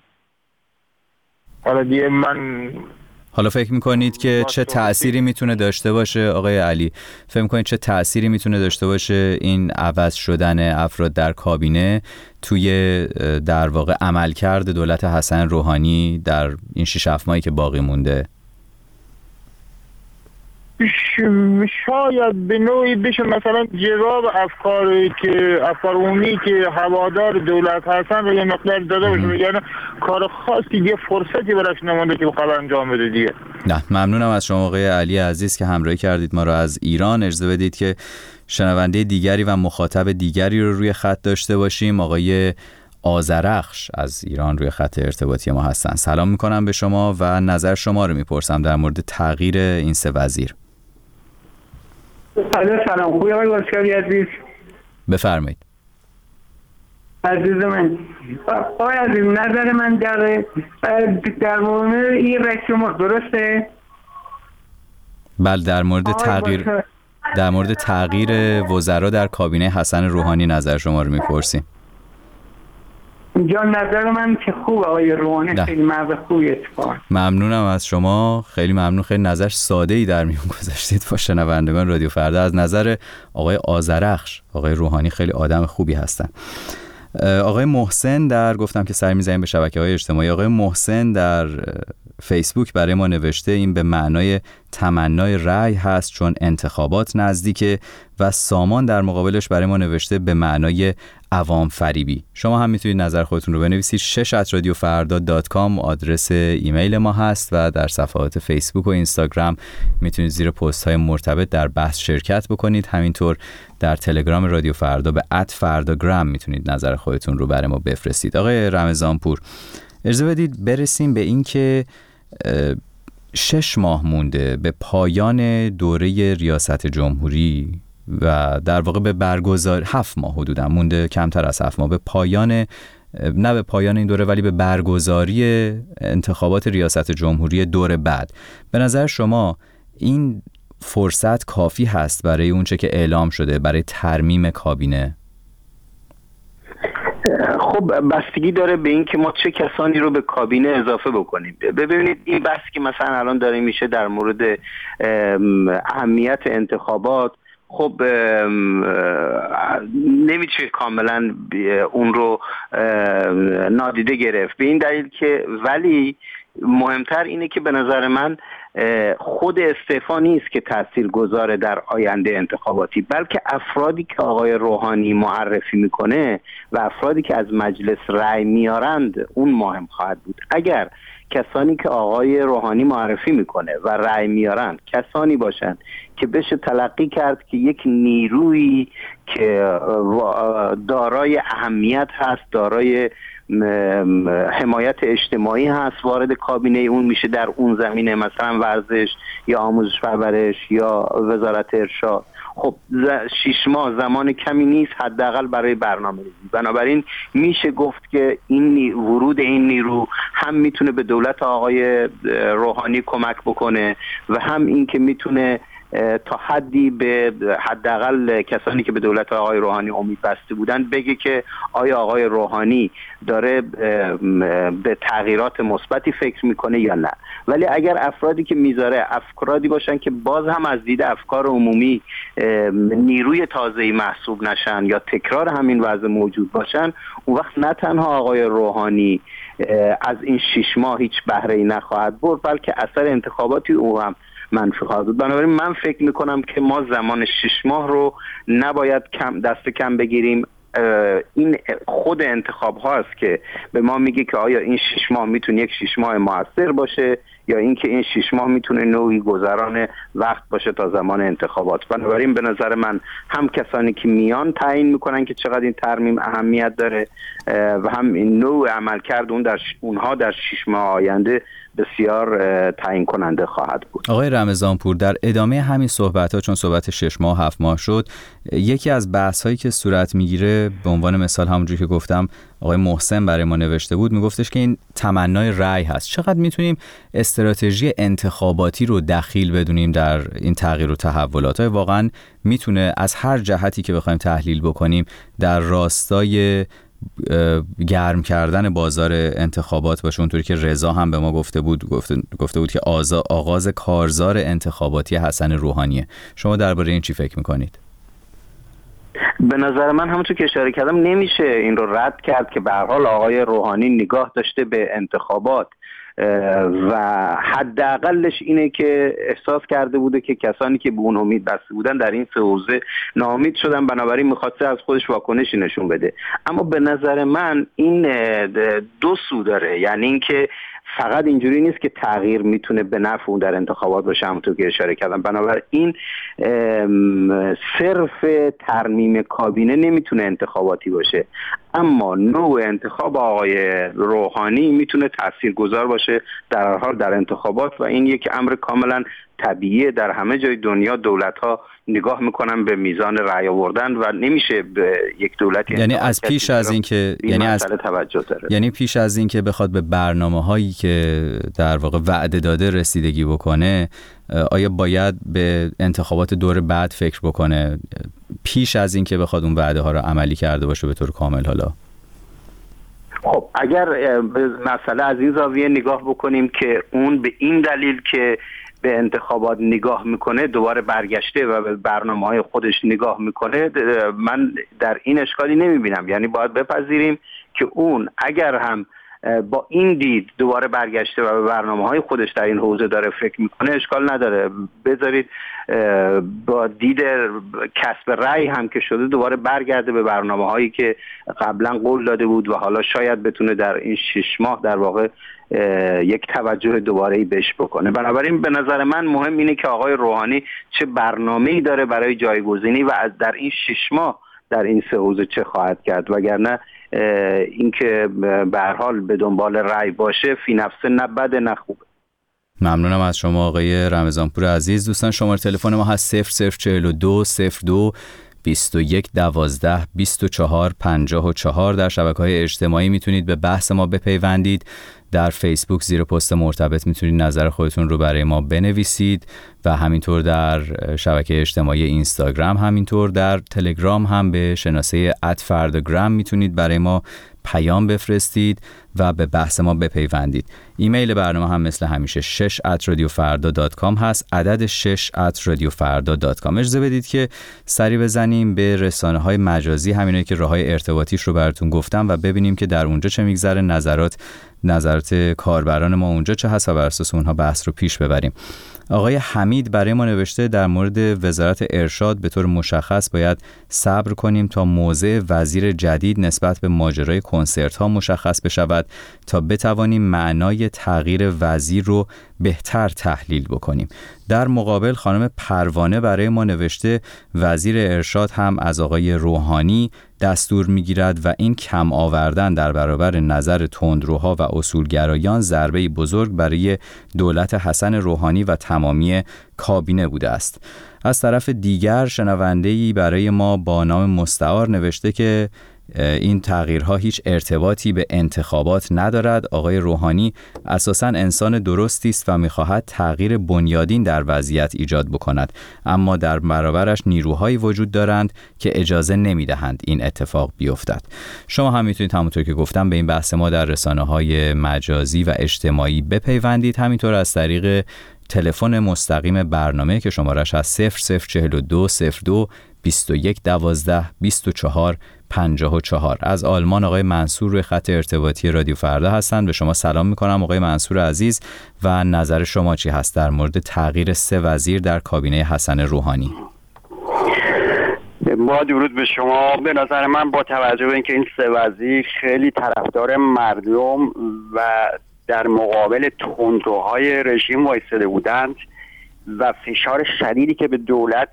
حالا فکر میکنید که چه تأثیری میتونه داشته باشه آقای علی؟ فکر میکنید چه تأثیری میتونه داشته باشه این عوض شدن افراد در کابینه توی در واقع عملکرد دولت حسن روحانی در این 6-7 ماهی که باقی مونده؟ شاید به نوعی بشه مثلا جواب افکار عمومی که هوادار دولت هستن رو یه مقدار داده باشه، یعنی کار خاصی یه فرصتی براش نمونده که بخواد انجام بده دیگه. نه، ممنونم از شما آقای علی عزیز که همراهی کردید ما رو از ایران. اجازه بدید که شنونده دیگری و مخاطب دیگری رو روی خط داشته باشیم. آقای آذرخش از ایران روی خط ارتباطی ما هستن. سلام میکنم به شما و نظر شما رو میپرسم در مورد تغییر این 3 وزیر. سلام، خوبی آقای واسکاری عزیز؟ بفرمایید. عزیز من، آقای عزیز، نظر من در مورد این رئیس جمهور درسته؟ بله، در مورد تغییر وزرا در کابینه حسن روحانی نظر شما رو میپرسیم. اینجا نظر من که خوب آقای روحانی خیلی مرد خوبی اتفاقا. ممنونم از شما، خیلی ممنون. خیلی نظر ساده‌ای در میون گذاشتید با شنوندگان رادیو فردا. از نظر آقای آذرخش، آقای روحانی خیلی آدم خوبی هستن. آقای محسن گفتم که سر می‌زنیم به شبکه‌های اجتماعی. آقای محسن در فیسبوک برای ما نوشته این به معنای تمنای رأی هست چون انتخابات نزدیکه و سامان در مقابلش برای ما نوشته به معنای عوام فریبی. شما هم میتونید نظر خودتون رو بنویسید. 6@radiofarda.com آدرس ایمیل ما هست و در صفحات فیسبوک و اینستاگرام میتونید زیر پست های مرتبط در بحث شرکت بکنید. همینطور در تلگرام رادیو فردا به @فرداگرام میتونید نظر خودتون رو برای ما بفرستید. آقای رمضانپور، اجازه بدید برسیم به این که 6 ماه مونده به پایان دوره ریاست جمهوری و در واقع به برگزار 7 ماه حدودا مونده، کمتر از 7 ماه به پایان، نه به پایان این دوره ولی به برگزاری انتخابات ریاست جمهوری دور بعد. به نظر شما این فرصت کافی هست برای اونچه که اعلام شده برای ترمیم کابینه؟ خب بستگی داره به این که ما چه کسانی رو به کابینه اضافه بکنیم. ببینید این بحث که مثلا الان داره میشه در مورد اهمیت انتخابات، خب نمیشه کاملا اون رو نادیده گرفت، به این دلیل که ولی مهمتر اینه که به نظر من خود استعفا نیست که تأثیر گذاره در آینده انتخاباتی، بلکه افرادی که آقای روحانی معرفی میکنه و افرادی که از مجلس رأی میارند اون مهم خواهد بود. اگر کسانی که آقای روحانی معرفی میکنه و رأی میارند کسانی باشند که بشه تلقی کرد که یک نیرویی که دارای اهمیت هست، دارای حمایت اجتماعی هست، وارد کابینه اون میشه در اون زمینه، مثلا ورزش یا آموزش پرورش یا وزارت ارشاد، خب 6 ماه زمان کمی نیست حداقل برای برنامه‌ریزی. بنابراین میشه گفت که این ورود این نیرو هم میتونه به دولت آقای روحانی کمک بکنه و هم این که میتونه تا حدی به حداقل کسانی که به دولت آقای روحانی امید بسته بودن بگه که آیا آقای روحانی داره به تغییرات مثبتی فکر میکنه یا نه. ولی اگر افرادی که میذاره افرادی باشن که باز هم از دید افکار عمومی نیروی تازه‌ای محسوب نشن یا تکرار همین وضع موجود باشن، اون وقت نه تنها آقای روحانی از این 6 ماه هیچ بهره‌ای نخواهد برد، بلکه اثر انتخاباتی او هم منفی خواهد بود. بنابراین من فکر میکنم که ما زمان 6 ماه رو نباید دست کم بگیریم. این خود انتخاب هاست که به ما میگه که آیا این 6 ماه میتونه یک 6 ماه موثر باشه یا اینکه این 6 ماه میتونه نوعی گذران وقت باشه تا زمان انتخابات. بنابراین به نظر من هم کسانی که میان تعیین میکنن که چقدر این ترمیم اهمیت داره و هم این نوع عملکرد اونها در 6 ماه آینده بسیار تعیین کننده خواهد بود. آقای رمضانپور، در ادامه همین صحبت‌ها، چون صحبت 6 ماه 7 ماه شد، یکی از بحث‌هایی که صورت میگیره به عنوان مثال همونجوری که گفتم آقای محسن برای ما نوشته بود، میگفتش که این تمنای رأی هست. چقدر میتونیم استراتژی انتخاباتی رو دخیل بدونیم در این تغییر و تحولات؟ واقعا میتونه از هر جهتی که بخوایم تحلیل بکنیم در راستای گرم کردن بازار انتخابات باشه، اونطوری که رضا هم به ما گفته بود که آغاز کارزار انتخاباتی حسن روحانیه. شما درباره این چی فکر میکنید؟ به نظر من همونطور که اشاره کردم نمیشه این رو رد کرد که به هر حال آقای روحانی نگاه داشته به انتخابات و حداقلش اینه که احساس کرده بوده که کسانی که به اون امید بسته بودن در این 3 حوزه ناامید شدن، بنابراین میخواسته از خودش واکنشی نشون بده. اما به نظر من این 2 سو داره، یعنی اینکه فقط اینجوری نیست که تغییر میتونه به نفع اون در انتخابات باشه، همونطور که اشاره کردم. بنابراین صرف ترمیم کابینه نمیتونه انتخاباتی باشه، اما نوع انتخاب آقای روحانی میتونه تاثیرگذار باشه در هر حال در انتخابات و این یک امر کاملا طبیعیه. در همه جای دنیا دولت‌ها نگاه میکنن به میزان رأی آوردن و نمیشه به یک دولتی، یعنی از پیش از این که یعنی پیش از این که بخواد به برنامه‌هایی که در واقع وعده داده رسیدگی بکنه، آیا باید به انتخابات دور بعد فکر بکنه پیش از این که بخواد اون وعده ها رو عملی کرده باشه به طور کامل؟ حالا خب اگر مسئله از این زاویه نگاه بکنیم که اون به این دلیل که به انتخابات نگاه میکنه دوباره برگشته و به برنامه‌های خودش نگاه میکنه، من در این اشکالی نمیبینم. یعنی باید بپذیریم که اون اگر هم با این دید دوباره برگشته و به برنامه‌های خودش در این حوزه داره فکر میکنه، اشکال نداره. بذارید با دید کسب رأی هم که شده دوباره برگرده به برنامه‌هایی که قبلا قول داده بود و حالا شاید بتونه در این 6 ماه در واقع یک توجه دوباره‌ای بهش بکنه. بنابراین به نظر من مهم اینه که آقای روحانی چه برنامه‌ای داره برای جایگزینی و از در این 6 ماه در این 3 حوزه چه خواهد کرد، وگرنه اینکه به هر حال به دنبال رأی باشه فی نفسه نه بده نه خوبه. ممنونم از شما آقای رمضانپور عزیز. دوستان شماره تلفن ما هست 0042 02 21 12 24 54. در شبکه‌های اجتماعی میتونید به بحث ما بپیوندید. در فیسبوک زیر پست مرتبط میتونید نظر خودتون رو برای ما بنویسید و همینطور در شبکه اجتماعی اینستاگرام، همینطور در تلگرام هم به شناسه @فرداگرام میتونید برای ما پیام بفرستید و به بحث ما بپیوندید. ایمیل برنامه هم مثل همیشه 6@radiofarda.com هست، عدد 6@radiofarda.com. اجازه بدید که سری بزنیم به رسانه‌های مجازی، همینایی که راه‌های ارتباطیش رو براتون گفتم، و ببینیم که در اونجا چه میگذره، نظرات کاربران ما اونجا چه هست و بر اساس اونها بحث رو پیش ببریم. آقای حمید برای ما نوشته در مورد وزارت ارشاد به طور مشخص باید صبر کنیم تا موضع وزیر جدید نسبت به ماجرای کنسرت ها مشخص بشود تا بتوانیم معنای تغییر وزیر رو بهتر تحلیل بکنیم. در مقابل خانم پروانه برای ما نوشته وزیر ارشاد هم از آقای روحانی دستور میگیرد و این کم آوردن در برابر نظر تندروها و اصولگرایان ضربه بزرگ برای دولت حسن روحانی و تمامی کابینه بوده است. از طرف دیگر شنونده‌ای برای ما با نام مستعار نوشته که این تغییرها هیچ ارتباطی به انتخابات ندارد. آقای روحانی اساساً انسان درستی است و می‌خواهد تغییر بنیادین در وضعیت ایجاد بکند، اما در برابرش نیروهایی وجود دارند که اجازه نمی‌دهند این اتفاق بیفتد. شما هم میتونید همونطور که گفتم به این بحث ما در رسانه‌های مجازی و اجتماعی بپیوندید، همینطور از طریق تلفن مستقیم برنامه که شمارش از 0042 02 21 12 24 54. از آلمان آقای منصور روی خط ارتباطی رادیو فردا هستند. به شما سلام میکنم آقای منصور عزیز و نظر شما چی هست در مورد تغییر 3 وزیر در کابینه حسن روحانی؟ با درود به شما. به نظر من با توجه به اینکه این 3 وزیر خیلی طرفدار مردم و در مقابل تندروهای رژیم وایساده بودند و فشار شدیدی که به دولت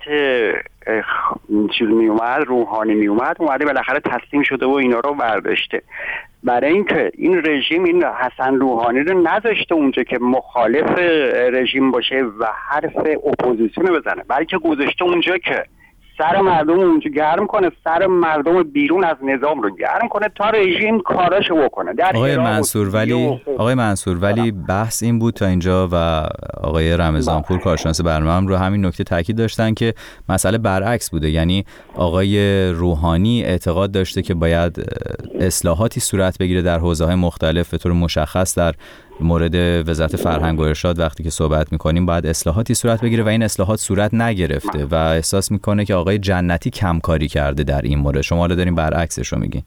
روحانی می اومده بالاخره تسلیم شده و اینا رو برداشته، برای اینکه این رژیم این حسن روحانی رو نذاشته اونجا که مخالف رژیم باشه و حرف اپوزیسیون بزنه، بلکه گذاشته اونجا که سر مردم اونجا گرم کنه، سر مردم بیرون از نظام رو گرم کنه تا رژیم کاراشو بکنه. آقای منصور ولی بحث این بود تا اینجا و آقای رمضانپور کارشناس برنامه رو همین نکته تاکید داشتن که مسئله برعکس بوده، یعنی آقای روحانی اعتقاد داشته که باید اصلاحاتی صورت بگیره در حوزه‌های مختلف، به طور مشخص در مورد وزارت فرهنگ و ارشاد وقتی که صحبت میکنیم باید اصلاحاتی صورت بگیره و این اصلاحات صورت نگرفته و احساس میکنه که آقای جنتی کمکاری کرده در این مورد. شما حالا دارین برعکسش رو میگین.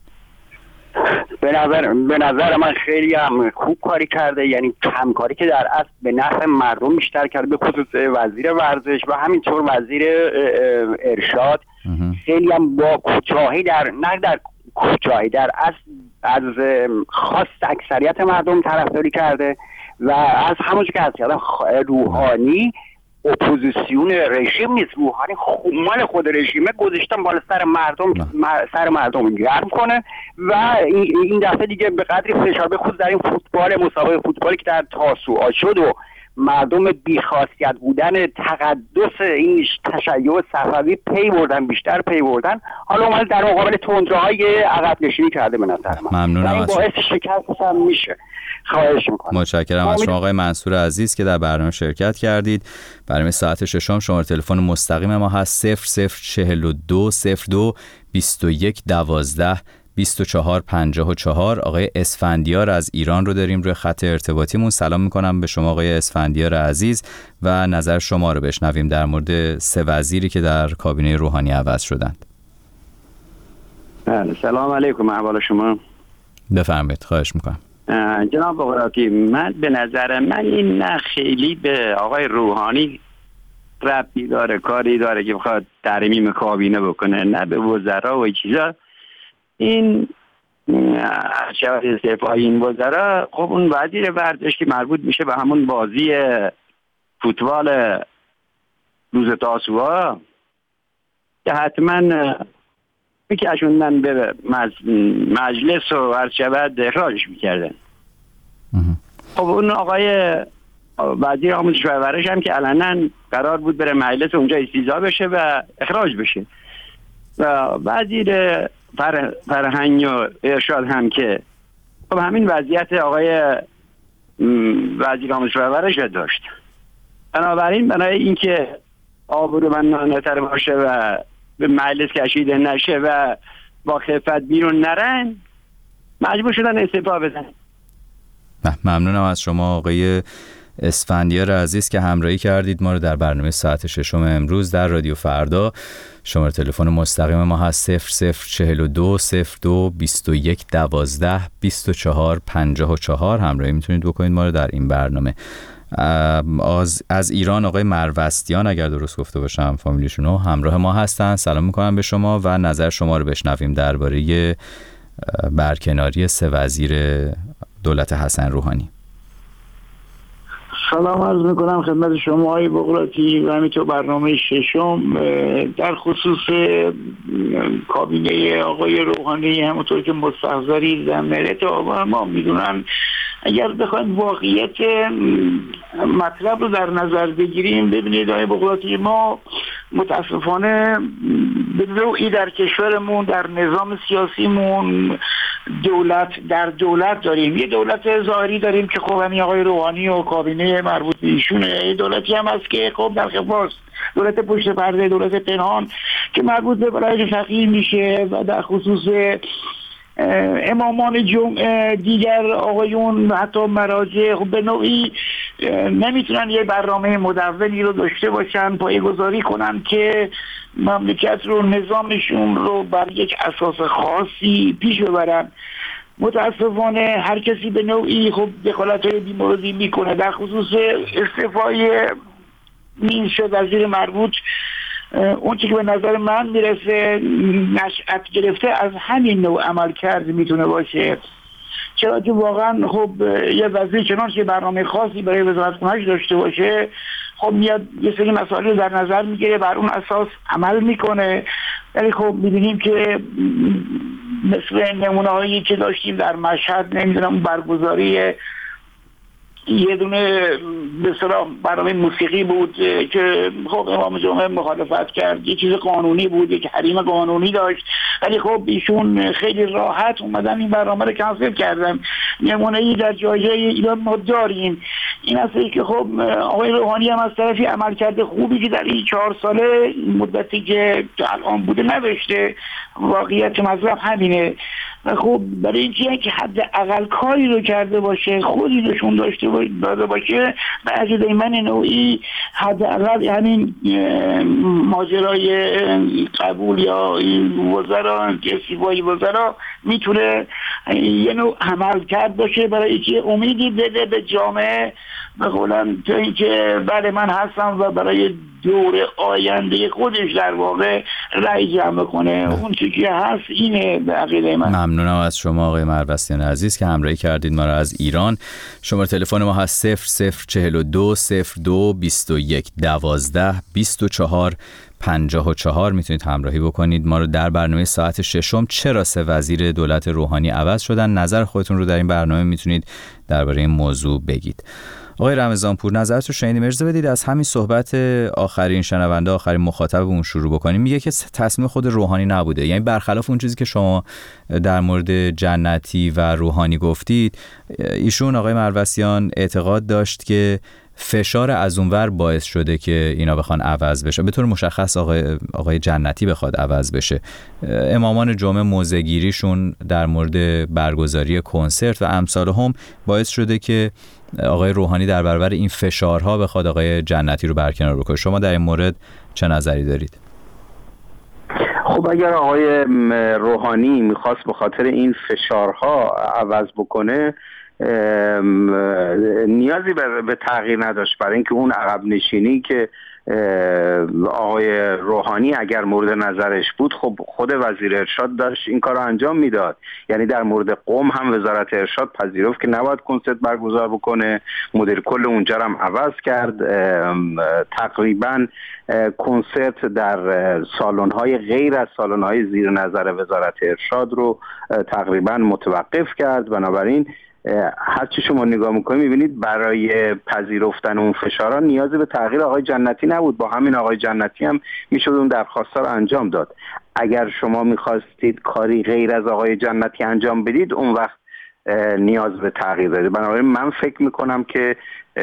به نظر من خیلی هم خوب کاری کرده، یعنی کمکاری که در اصل به نفع مردم بیشتر کرده، به خصوص وزیر ورزش و همینطور وزیر ارشاد. خیلی هم با کوتاهی در اصل از خواست اکثریت مردم طرفداری کرده و از همونجور که از کردم روحانی اپوزیسیون رژیم نیست، روحانی مال خود رژیمه گذاشتن بالا سر مردم گرم کنه و این دفعه دیگه به قدری فشار بخواد در این مسابقه فوتبالی که در تاسوعا شد و مردم بیخاصیت بودن تقدس این تشیع صفوی بیشتر پی بردن، حالا اومد در مقابل تندروهای عقب نشینی کرده. به نظر من ممنونم. این باعث شکست هم میشه. خواهش میکنم. متشکرم از شما آقای منصور عزیز که در برنامه شرکت کردید. برنامه ساعت 6 شماره تلفن مستقیم ما هست 0042 02 21 12 24 54. آقای اسفندیار از ایران رو داریم روی خط ارتباطیمون. سلام میکنم به شما آقای اسفندیار عزیز و نظر شما رو بشنویم در مورد 3 وزیری که در کابینه روحانی عوض شدند. بله، سلام علیکم، احوال شما؟ بفرمایید. خواهش میکنم. جناب بغراتی، من به نظر من این نه خیلی به آقای روحانی ربطی داره، کاری داره که بخواد ترمیم کابینه بکنه، نه به وزرا و چیزا. این شاید استعفای این وزرا، خب اون وزیر ورزش که مربوط میشه به همون بازی فوتبال روز تاسوعا که حتما میکشوندن به مجلس و هر شود اخراجش میکردن. خب اون آقای وزیر آموزش و پرورش هم که علنا قرار بود بره مجلس اونجا استیضاح بشه و اخراج بشه، و وزیر فرهنگ و ارشاد هم که خب همین وضعیت آقای وزیر آموزش و پرورش داشت. بنابراین برای اینکه آبرومندانه تر باشه و به مجلس کشیده نشه و با خفت بیرون نرن، مجبور شدن استعفا بدن. ممنونم از شما آقای اسفندیار عزیز که همراهی کردید ما رو در برنامه ساعت 6 امروز در رادیو فردا. شماره تلفن مستقیم ما هست 0042 02 21 12 24 54. همراهی میتونید بکنید ما رو در این برنامه. از ایران آقای مروستیان اگر درست گفته باشم فامیلیشونو همراه ما هستن. سلام میکنم به شما و نظر شما رو بشنویم درباره برکناری 3 وزیر دولت حسن روحانی. سلام عرض میکنم خدمت شما آقای بغراتی و همینطور برنامه ششم در خصوص کابینه آقای روحانی. همونطور که مستحضری در ملت آقا ما میدونن، اگر بخوایم واقعیت مطلب رو در نظر بگیریم، ببینید آقای بغراتی ما متاسفانه به نوعی در کشورمون در نظام سیاسیمون دولت داریم. یه دولت ظاهری داریم که خب همین آقای روحانی و کابینه مربوط به ایشونه. یه دولتی هم هست که خب در خفاست، دولت پشت پرده، دولت پنهان که مربوط به ولایت فقیه میشه و در خصوص امامان جمعه دیگر آقایون حتی مراجع خب به نوعی نمیتونن یه برنامه مدونی رو داشته باشن، پایه‌گذاری کنن که مملکت رو نظامشون رو بر یک اساس خاصی پیش ببرن. متاسفانه هر کسی به نوعی خب دخالت‌های بی‌موردی میکنه. در خصوص استعفای شد وزیر مربوط، اون چیزی که به نظر من میرسه نشأت گرفته از همین نوع عمل کرد میتونه باشه، چرا که واقعا خب یه وزیر چنانچه برنامه خاصی برای وزارت خونه‌اش داشته باشه، خب میاد یه سری مسائل رو در نظر میگیره، بر اون اساس عمل میکنه. ولی خب میبینیم که مثل نمونه هایی که داشتیم در مشهد، نمیدونم برگزاری یه دونه به اصطلاح برنامه موسیقی بود که خب امام جمعه مخالفت کرد، یه چیز قانونی بود، یک حریم قانونی داشت، ولی خب ایشون خیلی راحت اومدن این برنامه رو کنسل کردن. نمونه‌ای در جای ایران ما داریم. این است که خب آقای روحانی هم از طرفی عملکرد خوبی که در این 4 ساله مدتی که الان بوده نداشته. واقعیت مطلب همینه. و خب برای اینکه حداقل کاری رو کرده باشه، خودی نشون داده باشه، به عقیده من نوعی حداقل همین ماجرای قبول یا وزرا استعفای وزرا میتونه یه نوع عمل کرد باشه برای اینکه امیدی بده به جامعه، به قولن تا اینکه بله من هستم و برای دور آینده خودش در واقع رأی جمع کنه. اون چیزی که هست اینه به عقیده من. ممنونم از شما آقای مروستیان عزیز که همراهی کردید ما را از ایران. شماره تلفن ما هست 0042 02 21 12 24 54. میتونید همراهی بکنید ما رو در برنامه ساعت 6. چرا 3 وزیر دولت روحانی عوض شدن؟ نظر خودتون رو در این برنامه میتونید درباره این موضوع بگید. آقای رمضانپور نظرتو شنیدیم، اجازه بدید از همین صحبت آخرین شنونده، آخرین مخاطبمون شروع بکنیم. میگه که تصمیم خود روحانی نبوده، یعنی برخلاف اون چیزی که شما در مورد جنتی و روحانی گفتید، ایشون آقای مروستیان اعتقاد داشت که فشار از اونور باعث شده که اینا بخوان عوض بشه. به طور مشخص آقای جنتی بخواد عوض بشه. امامان جمعه موضع‌گیریشون در مورد برگزاری کنسرت و امثال هم باعث شده که آقای روحانی در برابر این فشارها بخواد آقای جنتی رو برکنار بکنه. شما در این مورد چه نظری دارید؟ خب اگر آقای روحانی میخواست به خاطر این فشارها عوض بکنه، نیازی به تغییر نداشت، برای اینکه اون عقب نشینی که آقای روحانی اگر مورد نظرش بود، خب خود وزیر ارشاد داشت این کار رو انجام میداد. یعنی در مورد قم هم وزارت ارشاد پذیرفت که نباید کنسرت برگزار بکنه، مدیر کل اونجا هم عوض کرد، تقریبا کنسرت در سالن‌های غیر از سالن‌های زیر نظر وزارت ارشاد رو تقریبا متوقف کرد. بنابراین هرچی شما نگاه میکنید میبینید برای پذیرفتن اون فشارها نیازی به تغییر آقای جنتی نبود. با همین آقای جنتی هم میشد اون درخواست رو انجام داد. اگر شما میخواستید کاری غیر از آقای جنتی انجام بدید، اون وقت نیاز به تغییر داره. بنابراین من فکر میکنم که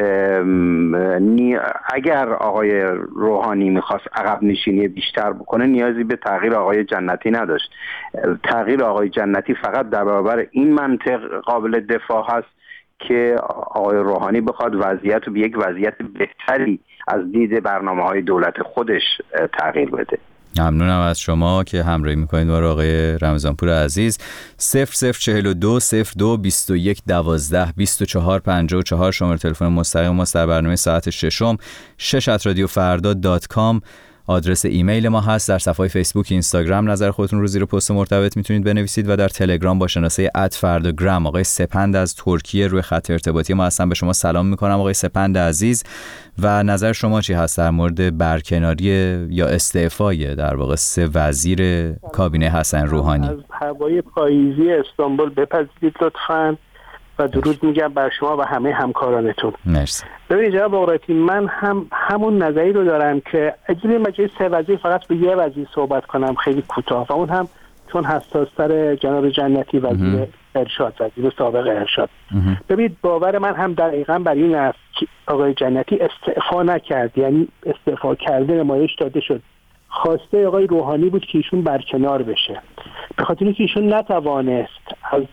اگر آقای روحانی میخواست عقب نشینی بیشتر بکنه نیازی به تغییر آقای جنتی نداشت. تغییر آقای جنتی فقط در برابر این منطق قابل دفاع هست که آقای روحانی بخواد وضعیت رو به یک وضعیت بهتری از دید برنامه‌های دولت خودش تغییر بده. ممنونم از شما که همراهی میکنید با آقای رمضانپور عزیز. 0042 02 21 12 24 54 شماره تلفن مستقیم ما در برنامه ساعت ششم. 6@radiofarda.com آدرس ایمیل ما هست. در صفحه فیسبوک، اینستاگرام نظر خودتون رو زیر پست مرتبط میتونید بنویسید و در تلگرام با شناسه @فرداگرام. آقای سپند از ترکیه روی خط ارتباطی ما هستن. به شما سلام میکنم آقای سپند عزیز و نظر شما چی هست در مورد برکناری یا استعفای در واقع 3 وزیر کابینه حسن روحانی؟ از هوای پاییزی استانبول بپذیرید لطفاً و درود میگم بر شما و همه همکارانتون. مرسی. ببینید جناب بغراتی، من همون نظری رو دارم که اگه مجلس 3 وزیر فقط به یه وزیر صحبت کنم خیلی کوتاه و اون هم چون حساس‌تر جناب جنتی وزیر ارشاد، وزیر سابق ارشاد. ببینید باور من هم دقیقاً بر این است که آقای جنتی استعفا نکرد، یعنی استعفا کرده نمایش داده شد. خواسته آقای روحانی بود که ایشون برکنار بشه، به خاطر اینکه ایشون نتوانست از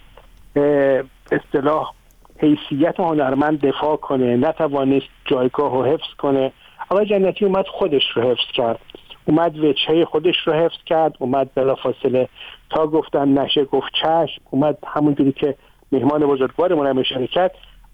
اصطلاح حیثیت هنرمند دفاع کنه، نتوانست جایگاه رو حفظ کنه. آقای جنتی اومد خودش رو حفظ کرد، اومد وجهه خودش رو حفظ کرد، اومد بلافاصله تا گفتن نشه گفت چشم، اومد همونجوری که مهمان بزرگوارمون هم اشاره کرد.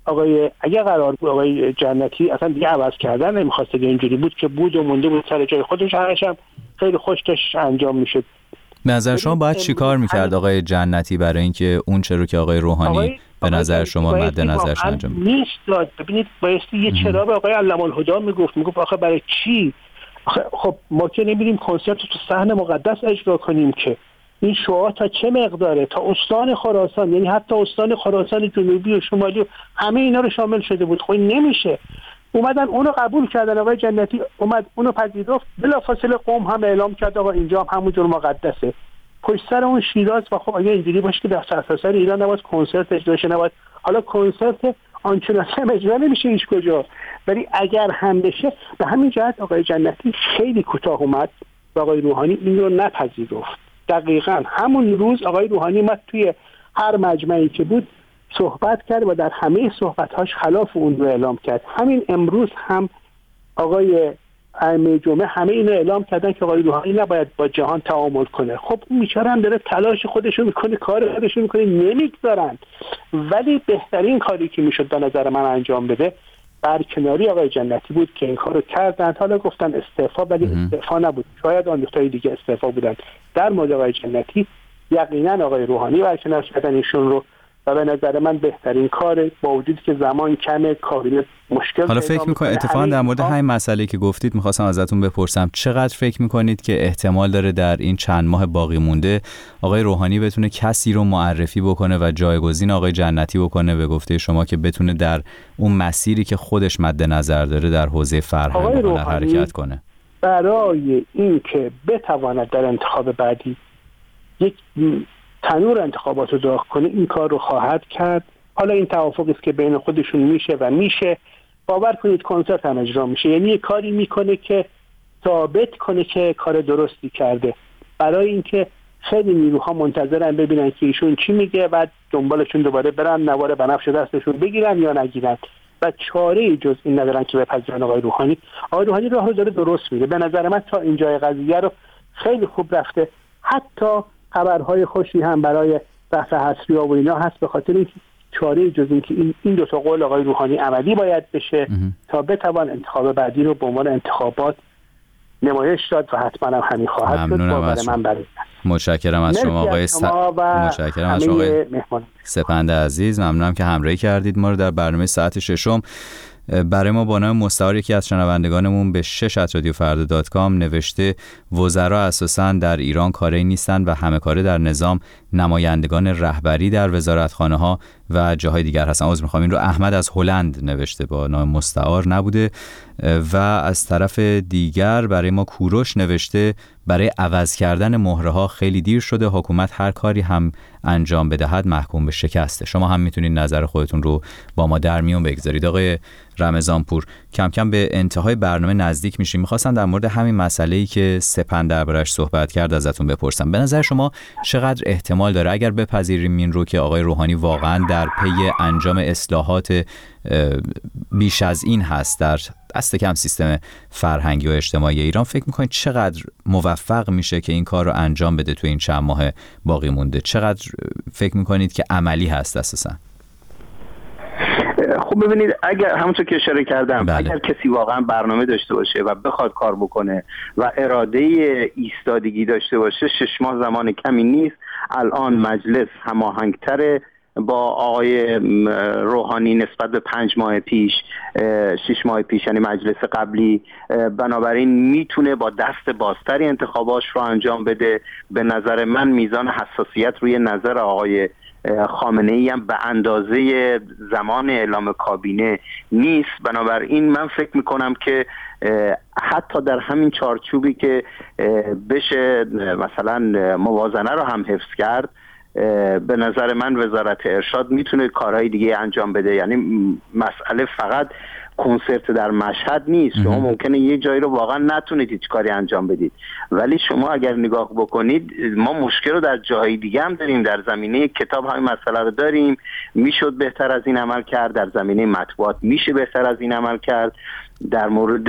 اگه قرار بود آقای جنتی اصلا دیگه عوض کردن نمیخواست، دیگه اینجوری بود که بود و مونده بود سر جای خودش، همش هم خیلی خوش داشت انجام میشد. به نظر شما باید چی کار میکرد آقای جنتی برای اینکه اون چه که آقای روحانی به نظر شما مد نظرش انجام نیست داد؟ ببینید بایستی یه چرا به آقای علم الهدی میگفت آخه برای چی؟ خب ما که نمیریم کنسرت تو صحن مقدس اجرا کنیم که این شعاع تا چه مقداره، تا استان خراسان، یعنی حتی استان خراسان جنوبی و شمالی و همه اینا رو شامل شده بود. خب نمیشه. اومدن اونو قبول کردن، آقای جنتی اومد اونو پذیرفت، بلافاصله قم هم اعلام کرد آقا اینجا هم همونجور مقدسه، پشت سر اون شیراز. و خب اگه اینجوری باشه که در سرتاسر ایران نباید کنسرت اجرا شه، نباید حالا کنسرت آنچنانی هم اجرا نمیشه هیچ کجا، ولی اگر هم بشه. به همین جهت آقای جنتی خیلی کوتاه اومد و آقای روحانی این رو نپذیرفت. دقیقاً همون روز آقای روحانی اومد توی هر مجمعی که بود صحبت کرد و در همه صحبت‌هاش خلاف اون رو اعلام کرد. همین امروز هم آقای ائمه جمعه همه اینو اعلام کردن که آقای روحانی نباید با جهان تعامل کنه. خب اون بیچاره هم داره تلاش خودشو میکنه، کار خودشو میکنه، نمیگذارن. ولی بهترین کاری که میشد به نظر من انجام بده برکناری آقای جنتی بود که این کارو کردن. حالا گفتن استعفا، ولی استعفا نبود، شاید آن دوتای دیگه استعفا بودن. در مورد آقای جنتی یقینا آقای روحانی برکنار کردن ایشون رو و به نظر من بهترین کاره، با وجودی که زمان کمه، کابینه مشکل. حالا فکر می‌کنید اتفاقا در مورد همین مسئله که گفتید می‌خواستم ازتون بپرسم چقدر فکر می‌کنید که احتمال داره در این چند ماه باقی مونده آقای روحانی بتونه کسی رو معرفی بکنه و جایگزین آقای جنتی بکنه به گفته شما که بتونه در اون مسیری که خودش مد نظر داره در حوزه فرهنگ و حرکت کنه؟ برای اینکه بتواند در انتخاب بعدی یک تنور انتخابات رو داغ کنه این کار رو خواهد کرد. حالا این توافقی است که بین خودشون میشه. باور کنید کنسرت هم اجرا میشه، یعنی یه کاری میکنه که ثابت کنه که کار درستی کرده، برای اینکه خیلی نیروها منتظرن ببینن که ایشون چی میگه، بعد دنبالشون دوباره برن نوار بنفش دستشون بگیرن یا نگیرن و چاره‌ای جز این ندارن که بپذیرن آقای روحانی. آقای روحانی راه رو داره درست میره. به نظر من تا اینجای قضیه رو خیلی خوب رفته. حتی خبرهای خوشی هم برای بحث حصری‌ها و اینا هست، به خاطر اینکه چاره جز اینکه این دو تا قول آقای روحانی عملی باید بشه تا بتوان انتخاب بعدی رو به عنوان انتخابات نمایش داد و حتما هم همین خواهد شد. باور من برای متشکرم از شما آقای سپند عزیز. ممنونم که همراهی کردید ما رو در برنامه ساعت ششم. برای ما با نام مستعار یکی از شنوندگانمون به 6@radiofarda.com نوشته وزرا اساساً در ایران کاری نیستند و همه کاره در نظام نمایندگان رهبری در وزارتخانه‌ها و جاهای دیگر هستن. عذر میخوام، این رو احمد از هلند نوشته، با نام مستعار نبوده. و از طرف دیگر برای ما کوروش نوشته برای عوض کردن مهره ها خیلی دیر شده، حکومت هر کاری هم انجام بدهد محکوم به شکسته. شما هم میتونید نظر خودتون رو با ما در میون بگذارید. آقای رمضانپور، کم کم به انتهای برنامه نزدیک میشیم. میخواستم در مورد همین مسئله‌ای که سپند دربارش صحبت کرد ازتون بپرسم. به نظر شما چقدر احتمال داره اگر بپذیریم این رو که آقای روحانی واقعا در پی انجام اصلاحات بیش از این هست در دست کم سیستم فرهنگی و اجتماعی ایران، فکر میکنید چقدر موفق میشه که این کار رو انجام بده تو این چند ماه باقی مونده؟ چقدر فکر میکنید که عملی هست اساسا؟ خب ببینید، اگر همونطور که اشاره کردم اگر کسی واقعا برنامه داشته باشه و بخواد کار بکنه و اراده ایستادگی داشته باشه، 6 ماه زمان کمی نیست. الان مجلس هماهنگتره با آقای روحانی نسبت به 5 ماه پیش، 6 ماه پیش، یعنی مجلس قبلی. بنابراین میتونه با دست بازتری انتخاباش رو انجام بده. به نظر من میزان حساسیت روی نظر آقای خامنه‌ای هم به اندازه زمان اعلام کابینه نیست. بنابراین من فکر میکنم که حتی در همین چارچوبی که بشه مثلا موازنه رو هم حفظ کرد، به نظر من وزارت ارشاد میتونه کارهای دیگه انجام بده. یعنی مسئله فقط کنسرت در مشهد نیست. شما ممکنه یه جایی رو واقعا نتونید هیچ کاری انجام بدید، ولی شما اگر نگاه بکنید ما مشکل رو در جاهای دیگه هم داریم. در زمینه کتاب های مسئله رو داریم، میشد بهتر از این عمل کرد. در زمینه مطبوعات میشه بهتر از این عمل کرد. در مورد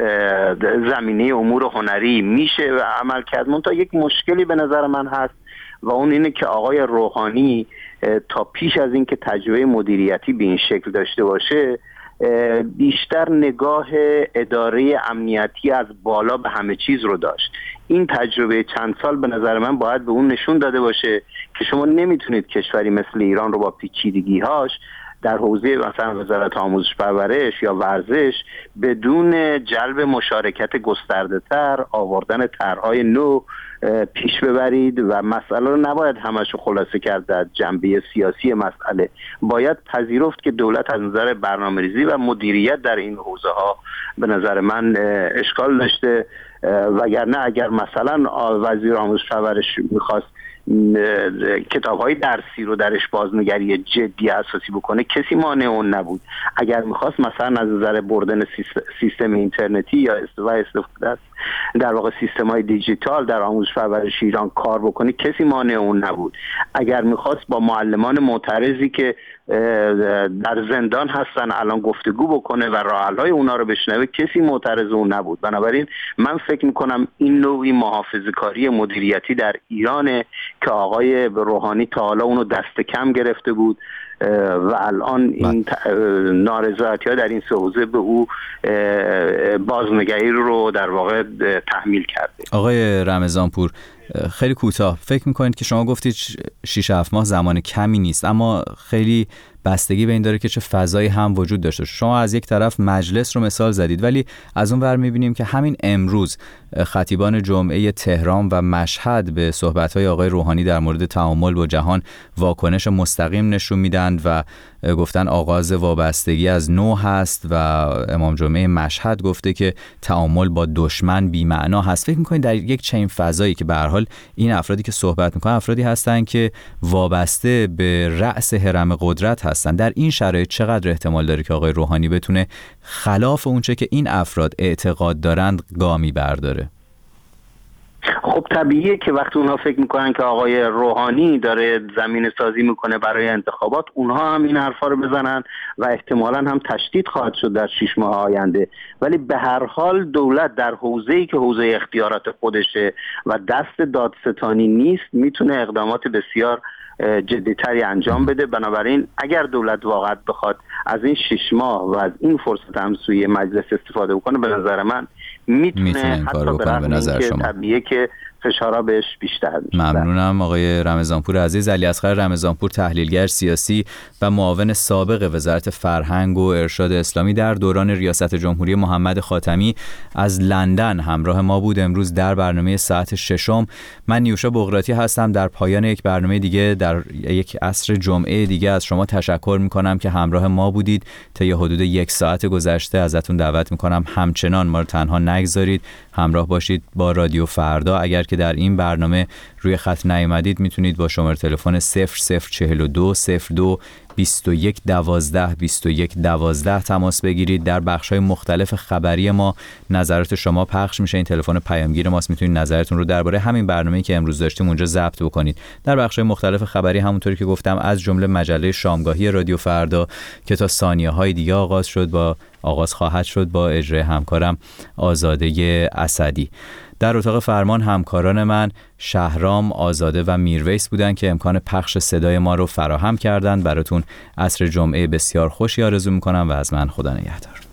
زمینه امور هنری میشه عمل کرد. منتها یک مشکلی به نظر من هست و اون اینه که آقای روحانی تا پیش از این که تجربه مدیریتی به این شکل داشته باشه، بیشتر نگاه اداره امنیتی از بالا به همه چیز رو داشت. این تجربه چند سال به نظر من باید به اون نشون داده باشه که شما نمیتونید کشوری مثل ایران رو با پیچیدگی‌هاش در حوزه مثلا وزارت آموزش پرورش یا ورزش بدون جلب مشارکت گسترده‌تر، آوردن طرح‌های نو پیش ببرید و مسئله رو نباید همشو خلاصه کرد در جنبه سیاسی مسئله. باید پذیرفت که دولت از نظر برنامه‌ریزی و مدیریت در این حوزه ها به نظر من اشکال داشته، وگرنه اگر مثلا وزیر آموزش پرورش میخواست کتاب‌های درسی رو درش بازنگری جدی اساسی بکنه، کسی مانع اون نبود. اگر میخواست مثلا از نظر بردن سیستم اینترنتی یا استفاده در واقع سیستم‌های دیجیتال در آموزش پرورش ایران کار بکنه، کسی مانع اون نبود. اگر میخواست با معلمان معترضی که در زندان هستن الان گفتگو بکنه و راه حل‌های اونا رو بشنوه، کسی معترض اون نبود. بنابراین من فکر میکنم این نوعی محافظه‌کاری مدیریتی در ایرانه که آقای روحانی تا حالا اونو دست کم گرفته بود و الان این نارضایتی‌ها در این حوزه به او بازنگری رو در واقع تحمیل کرده. آقای رمضانپور، خیلی کوتاه، فکر میکنید که شما گفتید 6-7 ماه زمان کمی نیست، اما خیلی بستگی به این داره که چه فضایی هم وجود داشته. شما از یک طرف مجلس رو مثال زدید، ولی از اون ور میبینیم که همین امروز خطیبان جمعه تهران و مشهد به صحبت‌های آقای روحانی در مورد تعامل با جهان واکنش مستقیم نشون میدن و گفتن آغاز وابستگی از نو هست و امام جمعه مشهد گفته که تعامل با دشمن بی‌معنا هست. فکر می‌کنید در یک چنین فضایی که به هر حال این افرادی که صحبت می‌کنن افرادی هستن که وابسته به رأس هرم قدرت هستن، در این شرایط چقدر احتمال داره که آقای روحانی بتونه خلاف اونچه که این افراد اعتقاد دارند گامی برداره؟ خب طبیعیه که وقتی اونها فکر میکنن که آقای روحانی داره زمین سازی میکنه برای انتخابات، اونها هم این حرفا رو بزنن و احتمالاً هم تشدید خواهد شد در 6 ماه آینده. ولی به هر حال دولت در حوزه‌ای که حوزه اختیارات خودشه و دست دادستانی نیست، میتونه اقدامات بسیار جدی‌تری انجام بده. بنابراین اگر دولت واقعا بخواد از این 6 ماه و از این فرصت هم سوی مجلس استفاده بکنه، به نظر من میتونه کارو بکنه. به نظر شما طبیعیه که فشارها بهش بیشتر میشه. ممنونم آقای رمضانپور عزیز. علیاصغر رمضانپور، تحلیلگر سیاسی و معاون سابق وزارت فرهنگ و ارشاد اسلامی در دوران ریاست جمهوری محمد خاتمی از لندن همراه ما بود امروز در برنامه ساعت 6. من نیوشا بغراتی هستم. در پایان یک برنامه دیگه در یک عصر جمعه دیگه از شما تشکر میکنم که همراه ما بودید طی حدود 1 ساعت گذشته. ازتون دعوت میکنم همچنان ما رو تنها نگذارید، همراه باشید با رادیو فردا. اگر که در این برنامه روی خط نیامدید میتونید با شماره تلفن 0042 02 21 12 21 12 تماس بگیرید. در بخش‌های مختلف خبری ما نظرات شما پخش میشه. این تلفن پیامگیر ماست، میتونید نظرتون رو درباره همین برنامه‌ای که امروز داشتیم اونجا ضبط بکنید. در بخش‌های مختلف خبری همونطوری که گفتم از جمله مجله شامگاهی رادیو فردا که تا ثانیه‌های دیگه آغاز خواهد شد با اجرای همکارم آزاده اسدی. در اتاق فرمان همکاران من شهرام، آزاده و میرویس بودن که امکان پخش صدای ما رو فراهم کردن. براتون عصر جمعه بسیار خوشی آرزو میکنم و از من خدا نگهدار.